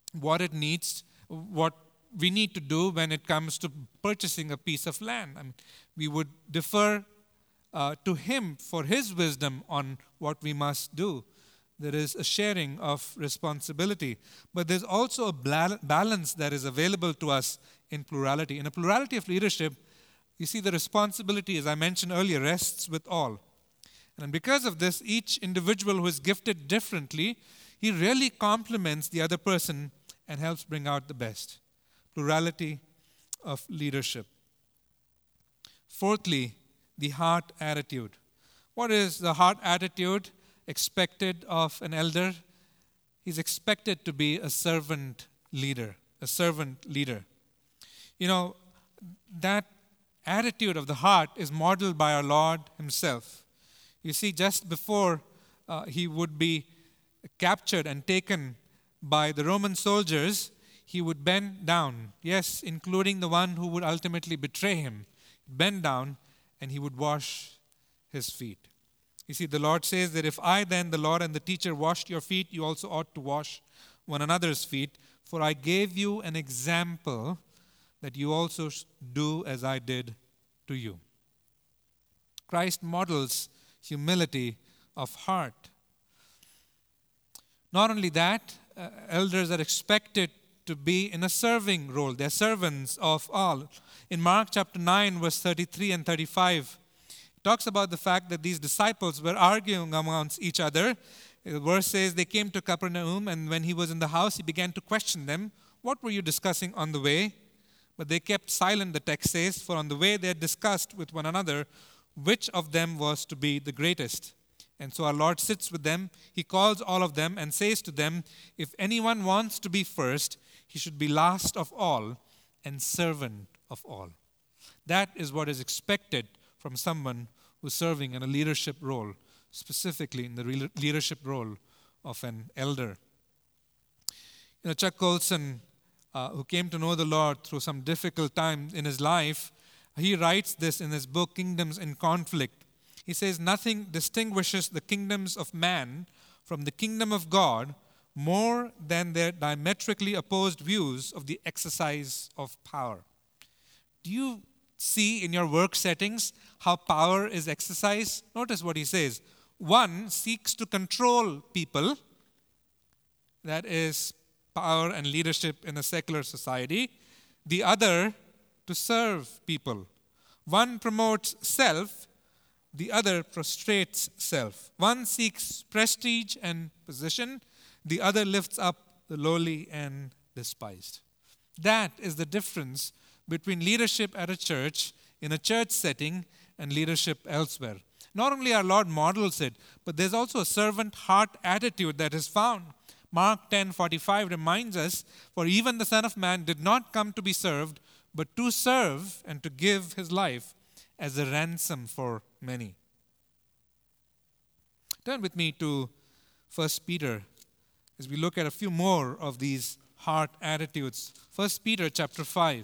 Speaker 1: what it needs, what we need to do when it comes to purchasing a piece of land. I mean, we would defer to him for his wisdom on what we must do. There is a sharing of responsibility. But there's also a balance that is available to us in plurality. In a plurality of leadership, you see the responsibility, as I mentioned earlier, rests with all. And because of this, each individual who is gifted differently, he really complements the other person and helps bring out the best. Plurality of leadership. Fourthly, the heart attitude. What is the heart attitude expected of an elder? He's expected to be a servant leader, a servant leader. You know, that attitude of the heart is modeled by our Lord himself. You see, just before he would be captured and taken by the Roman soldiers, he would bend down, yes, including the one who would ultimately betray him, bend down, and he would wash his feet. You see, the Lord says that if I then, the Lord and the teacher, washed your feet, you also ought to wash one another's feet. For I gave you an example that you also do as I did to you. Christ models humility of heart. Not only that, elders are expected to be in a serving role. They're servants of all. In Mark chapter 9, verse 33 and 35, it talks about the fact that these disciples were arguing amongst each other. The verse says, they came to Capernaum, and when he was in the house, he began to question them. What were you discussing on the way? But they kept silent, the text says, for on the way they had discussed with one another which of them was to be the greatest. And so our Lord sits with them. He calls all of them and says to them, if anyone wants to be first, he should be last of all and servant of all. That is what is expected from someone who's serving in a leadership role, specifically in the leadership role of an elder. You know, Chuck Colson, who came to know the Lord through some difficult times in his life, he writes this in his book, Kingdoms in Conflict. He says, nothing distinguishes the kingdoms of man from the kingdom of God more than their diametrically opposed views of the exercise of power. Do you see in your work settings how power is exercised? Notice what he says. One seeks to control people. That is power and leadership in a secular society. The other to serve people. One promotes self. The other prostrates self. One seeks prestige and position. The other lifts up the lowly and despised. That is the difference between leadership at a church, in a church setting, and leadership elsewhere. Not only our Lord models it, but there's also a servant heart attitude that is found. Mark 10:45 reminds us, for even the Son of Man did not come to be served, but to serve and to give his life as a ransom for many. Turn with me to 1 Peter as we look at a few more of these heart attitudes. 1 Peter chapter 5.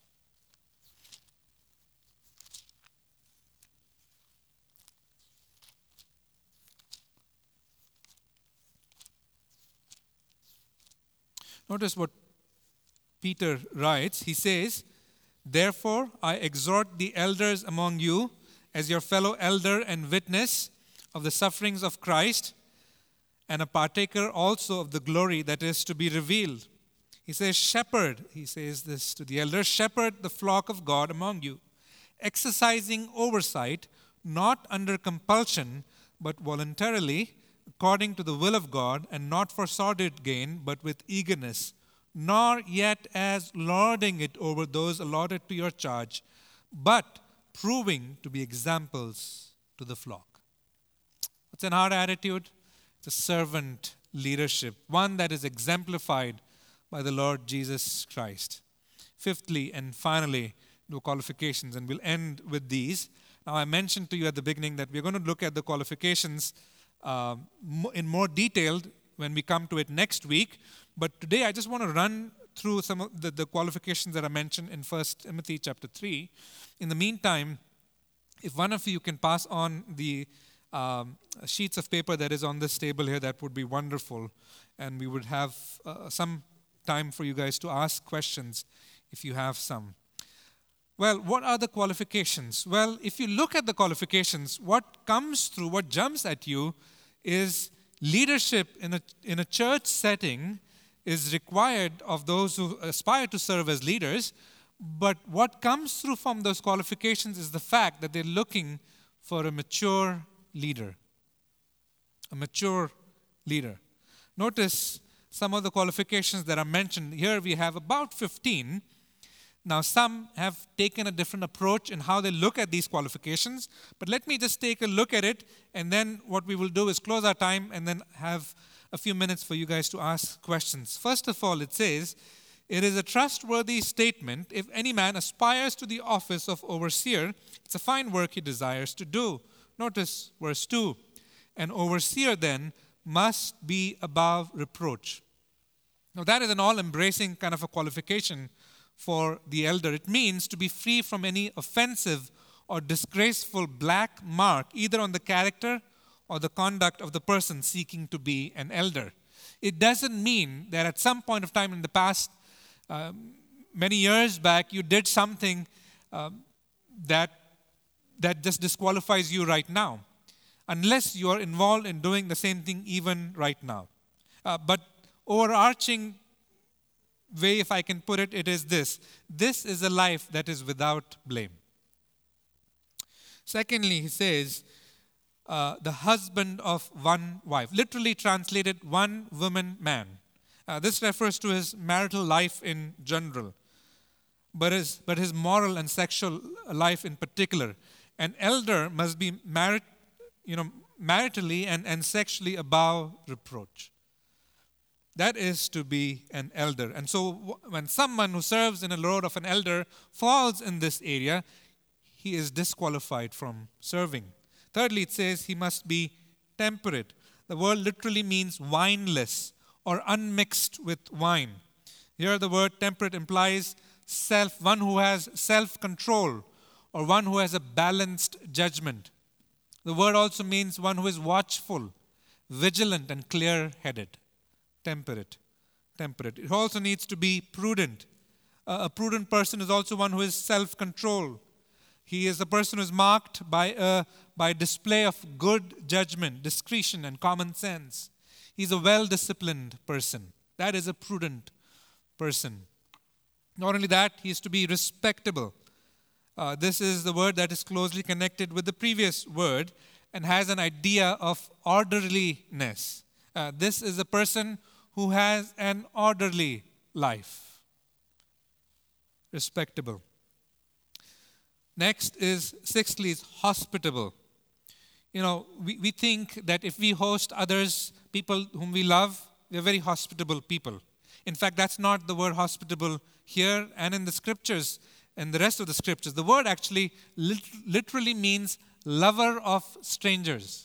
Speaker 1: Notice what Peter writes. He says, therefore, I exhort the elders among you as your fellow elder and witness of the sufferings of Christ and a partaker also of the glory that is to be revealed. He says, shepherd, he says this to the elders, shepherd the flock of God among you, exercising oversight, not under compulsion, but voluntarily, according to the will of God, and not for sordid gain, but with eagerness, nor yet as lording it over those allotted to your charge, but proving to be examples to the flock. What's an heart attitude? It's a servant leadership, one that is exemplified by the Lord Jesus Christ. Fifthly and finally, no qualifications, and we'll end with these. Now, I mentioned to you at the beginning that we're going to look at the qualifications in more detail when we come to it next week. But today I just want to run through some of the qualifications that are mentioned in 1 Timothy chapter 3. In the meantime, if one of you can pass on the sheets of paper that is on this table here, that would be wonderful. And we would have some time for you guys to ask questions if you have some. Well, what are the qualifications? Well, if you look at the qualifications, what comes through, what jumps at you is leadership in a church setting is required of those who aspire to serve as leaders. But what comes through from those qualifications is the fact that they're looking for a mature leader. A mature leader. Notice some of the qualifications that are mentioned. Here we have about 15. Now, some have taken a different approach in how they look at these qualifications, but let me just take a look at it, and then what we will do is close our time and then have a few minutes for you guys to ask questions. First of all, it says, it is a trustworthy statement if any man aspires to the office of overseer, it's a fine work he desires to do. Notice verse 2, an overseer then must be above reproach. Now, that is an all-embracing kind of a qualification for the elder. It means to be free from any offensive or disgraceful black mark, either on the character or the conduct of the person seeking to be an elder. It doesn't mean that at some point of time in the past, many years back, you did something that just disqualifies you right now, unless you are involved in doing the same thing even right now. But overarching way, if I can put it, it is this. This is a life that is without blame. Secondly, he says, the husband of one wife. Literally translated, one woman man. This refers to his marital life in general, but his moral and sexual life in particular. An elder must be married, maritally and sexually above reproach. That is to be an elder. And so when someone who serves in a role of an elder falls in this area, he is disqualified from serving. Thirdly, it says he must be temperate. The word literally means wineless or unmixed with wine. Here the word temperate implies one who has self-control or one who has a balanced judgment. The word also means one who is watchful, vigilant, and clear-headed. Temperate. It also needs to be prudent. A prudent person is also one who is self-controlled. He is a person who is marked by display of good judgment, discretion, and common sense. He's a well-disciplined person. That is a prudent person. Not only that, he is to be respectable. This is the word that is closely connected with the previous word and has an idea of orderliness. This is a person who has an orderly life. Respectable. Next is, sixthly, is hospitable. We think that if we host others, people whom we love, we are very hospitable people. In fact, that's not the word hospitable here and in the scriptures and the rest of the scriptures. The word actually literally means lover of strangers.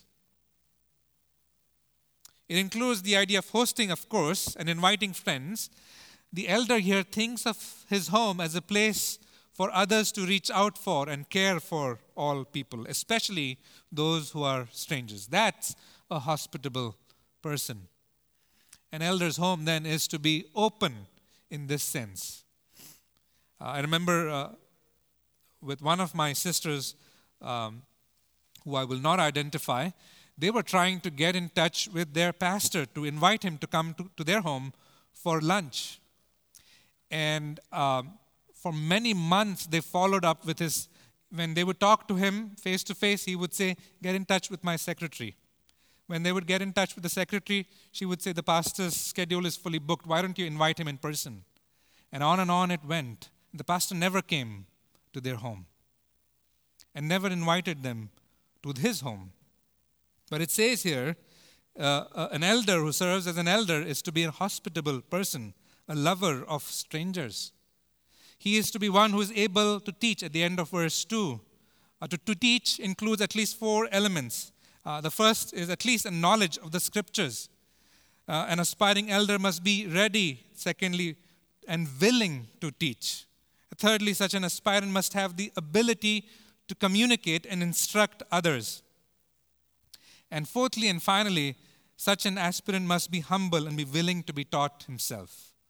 Speaker 1: It includes the idea of hosting, of course, and inviting friends. The elder here thinks of his home as a place for others to reach out for and care for all people, especially those who are strangers. That's a hospitable person. An elder's home then is to be open in this sense. I remember with one of my sisters, who I will not identify, they were trying to get in touch with their pastor to invite him to come to their home for lunch. And for many months, they followed up with when they would talk to him face to face, he would say, get in touch with my secretary. When they would get in touch with the secretary, she would say, the pastor's schedule is fully booked. Why don't you invite him in person? And on it went. The pastor never came to their home and never invited them to his home. But it says here, an elder who serves as an elder is to be a hospitable person, a lover of strangers. He is to be one who is able to teach at the end of verse 2. To teach includes at least 4 elements. The first is at least a knowledge of the scriptures. An aspiring elder must be ready, secondly, and willing to teach. Thirdly, such an aspirant must have the ability to communicate and instruct others. And fourthly and finally, such an aspirant must be humble and be willing to be taught himself.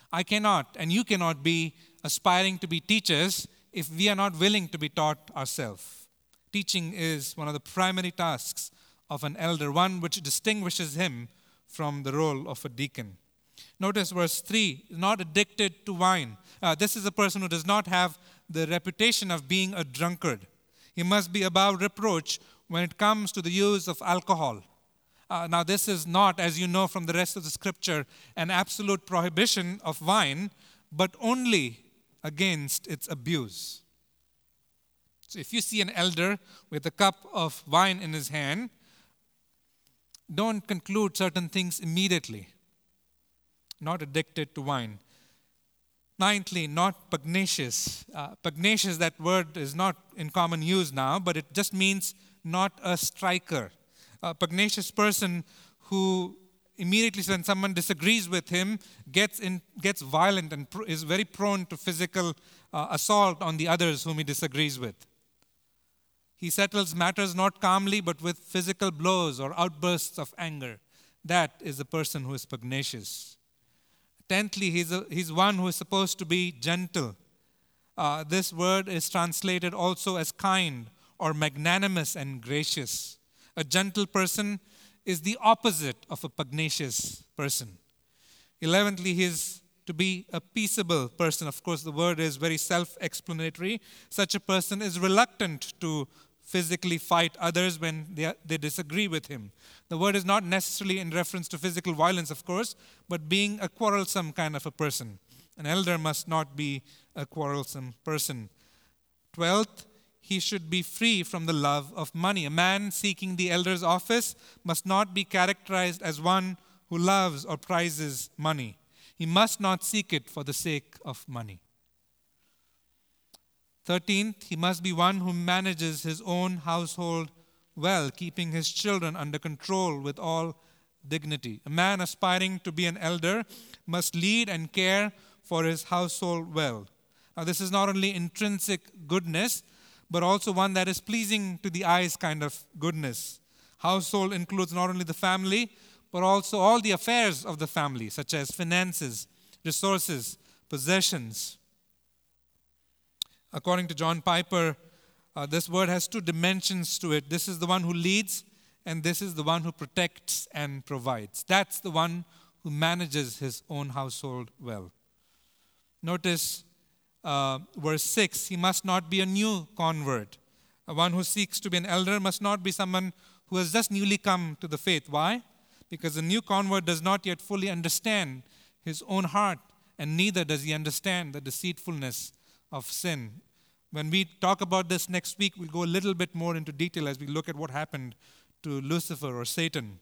Speaker 1: I cannot and you cannot be aspiring to be teachers if we are not willing to be taught ourselves. Teaching is one of the primary tasks of an elder, one which distinguishes him from the role of a deacon. Notice verse 3, not addicted to wine. This is a person who does not have the reputation of being a drunkard. He must be above reproach when it comes to the use of alcohol. Now, this is not, as you know from the rest of the scripture, an absolute prohibition of wine, but only against its abuse. So if you see an elder with a cup of wine in his hand, don't conclude certain things immediately. Not addicted to wine. Ninthly, not pugnacious. Pugnacious, that word is not in common use now, but it just means not a striker. A pugnacious person who immediately when someone disagrees with him gets violent and is very prone to physical assault on the others whom he disagrees with. He settles matters not calmly but with physical blows or outbursts of anger. That is a person who is pugnacious. Tenthly, he's one who is supposed to be gentle. This word is translated also as kind or magnanimous and gracious. A gentle person is the opposite of a pugnacious person. 11thly, he is to be a peaceable person. Of course, the word is very self-explanatory. Such a person is reluctant to physically fight others when they disagree with him. The word is not necessarily in reference to physical violence, of course, but being a quarrelsome kind of a person. An elder must not be a quarrelsome person. 12th, he should be free from the love of money. A man seeking the elder's office must not be characterized as one who loves or prizes money. He must not seek it for the sake of money. 13th, he must be one who manages his own household well, keeping his children under control with all dignity. A man aspiring to be an elder must lead and care for his household well. Now, this is not only intrinsic goodness, but also one that is pleasing to the eyes kind of goodness. Household includes not only the family, but also all the affairs of the family, such as finances, resources, possessions. According to John Piper, this word has two dimensions to it. This is the one who leads, and this is the one who protects and provides. That's the one who manages his own household well. Notice verse 6, he must not be a new convert. One who seeks to be an elder must not be someone who has just newly come to the faith. Why? Because a new convert does not yet fully understand his own heart, and neither does he understand the deceitfulness of sin. When we talk about this next week, we'll go a little bit more into detail as we look at what happened to Lucifer or Satan.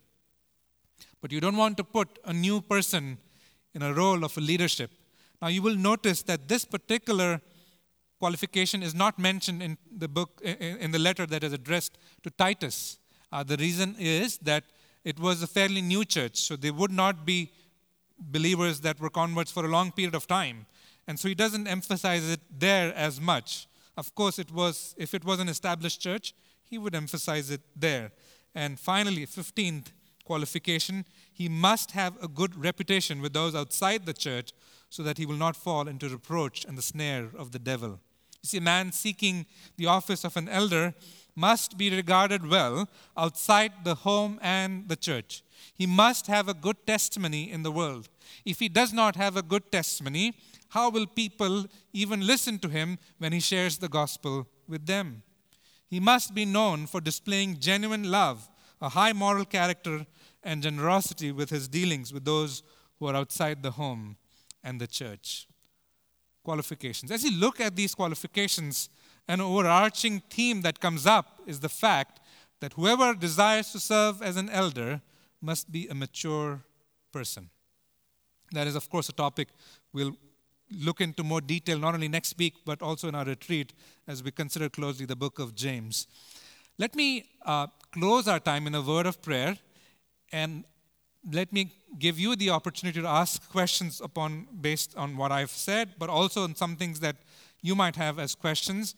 Speaker 1: But you don't want to put a new person in a role of a leadership. Now you will notice that this particular qualification is not mentioned in the book, in the letter that is addressed to Titus. The reason is that it was a fairly new church, so they would not be believers that were converts for a long period of time. And so he doesn't emphasize it there as much. Of course, if it was an established church, he would emphasize it there. And finally, 15th qualification, he must have a good reputation with those outside the church so that he will not fall into reproach and the snare of the devil. You see, a man seeking the office of an elder must be regarded well outside the home and the church. He must have a good testimony in the world. If he does not have a good testimony, how will people even listen to him when he shares the gospel with them? He must be known for displaying genuine love, a high moral character, and generosity with his dealings with those who are outside the home and the church. Qualifications. As you look at these qualifications, an overarching theme that comes up is the fact that whoever desires to serve as an elder must be a mature person. That is, of course, a topic we'll look into more detail not only next week but also in our retreat as we consider closely the book of James. Let me close our time in a word of prayer, and let me give you the opportunity to ask questions based on what I've said, but also on some things that you might have as questions.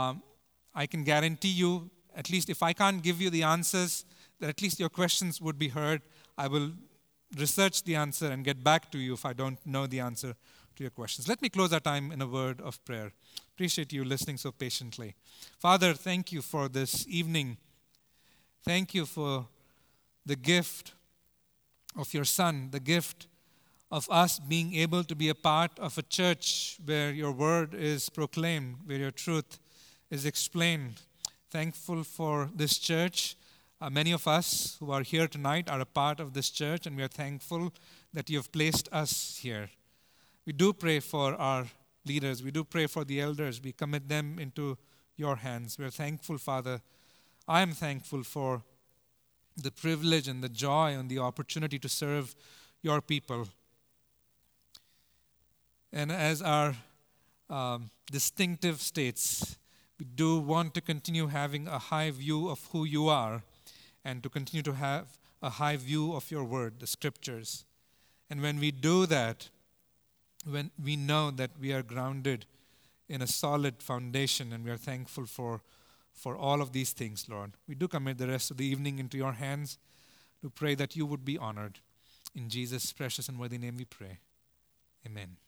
Speaker 1: I can guarantee you, at least if I can't give you the answers, that at least your questions would be heard. I will research the answer and get back to you if I don't know the answer to your questions. Let me close our time in a word of prayer. Appreciate you listening so patiently. Father, thank you for this evening. Thank you for the gift of your Son, the gift of us being able to be a part of a church where your word is proclaimed, where your truth is explained. Thankful for this church. Many of us who are here tonight are a part of this church, and we are thankful that you have placed us here. We do pray for our leaders. We do pray for the elders. We commit them into your hands. We are thankful, Father. I am thankful for the privilege and the joy and the opportunity to serve your people. And as our distinctive states, we do want to continue having a high view of who you are and to continue to have a high view of your word, the scriptures. And when we do that, when we know that we are grounded in a solid foundation, and we are thankful for all of these things, Lord. We do commit the rest of the evening into your hands to pray that you would be honored. In Jesus' precious and worthy name we pray. Amen.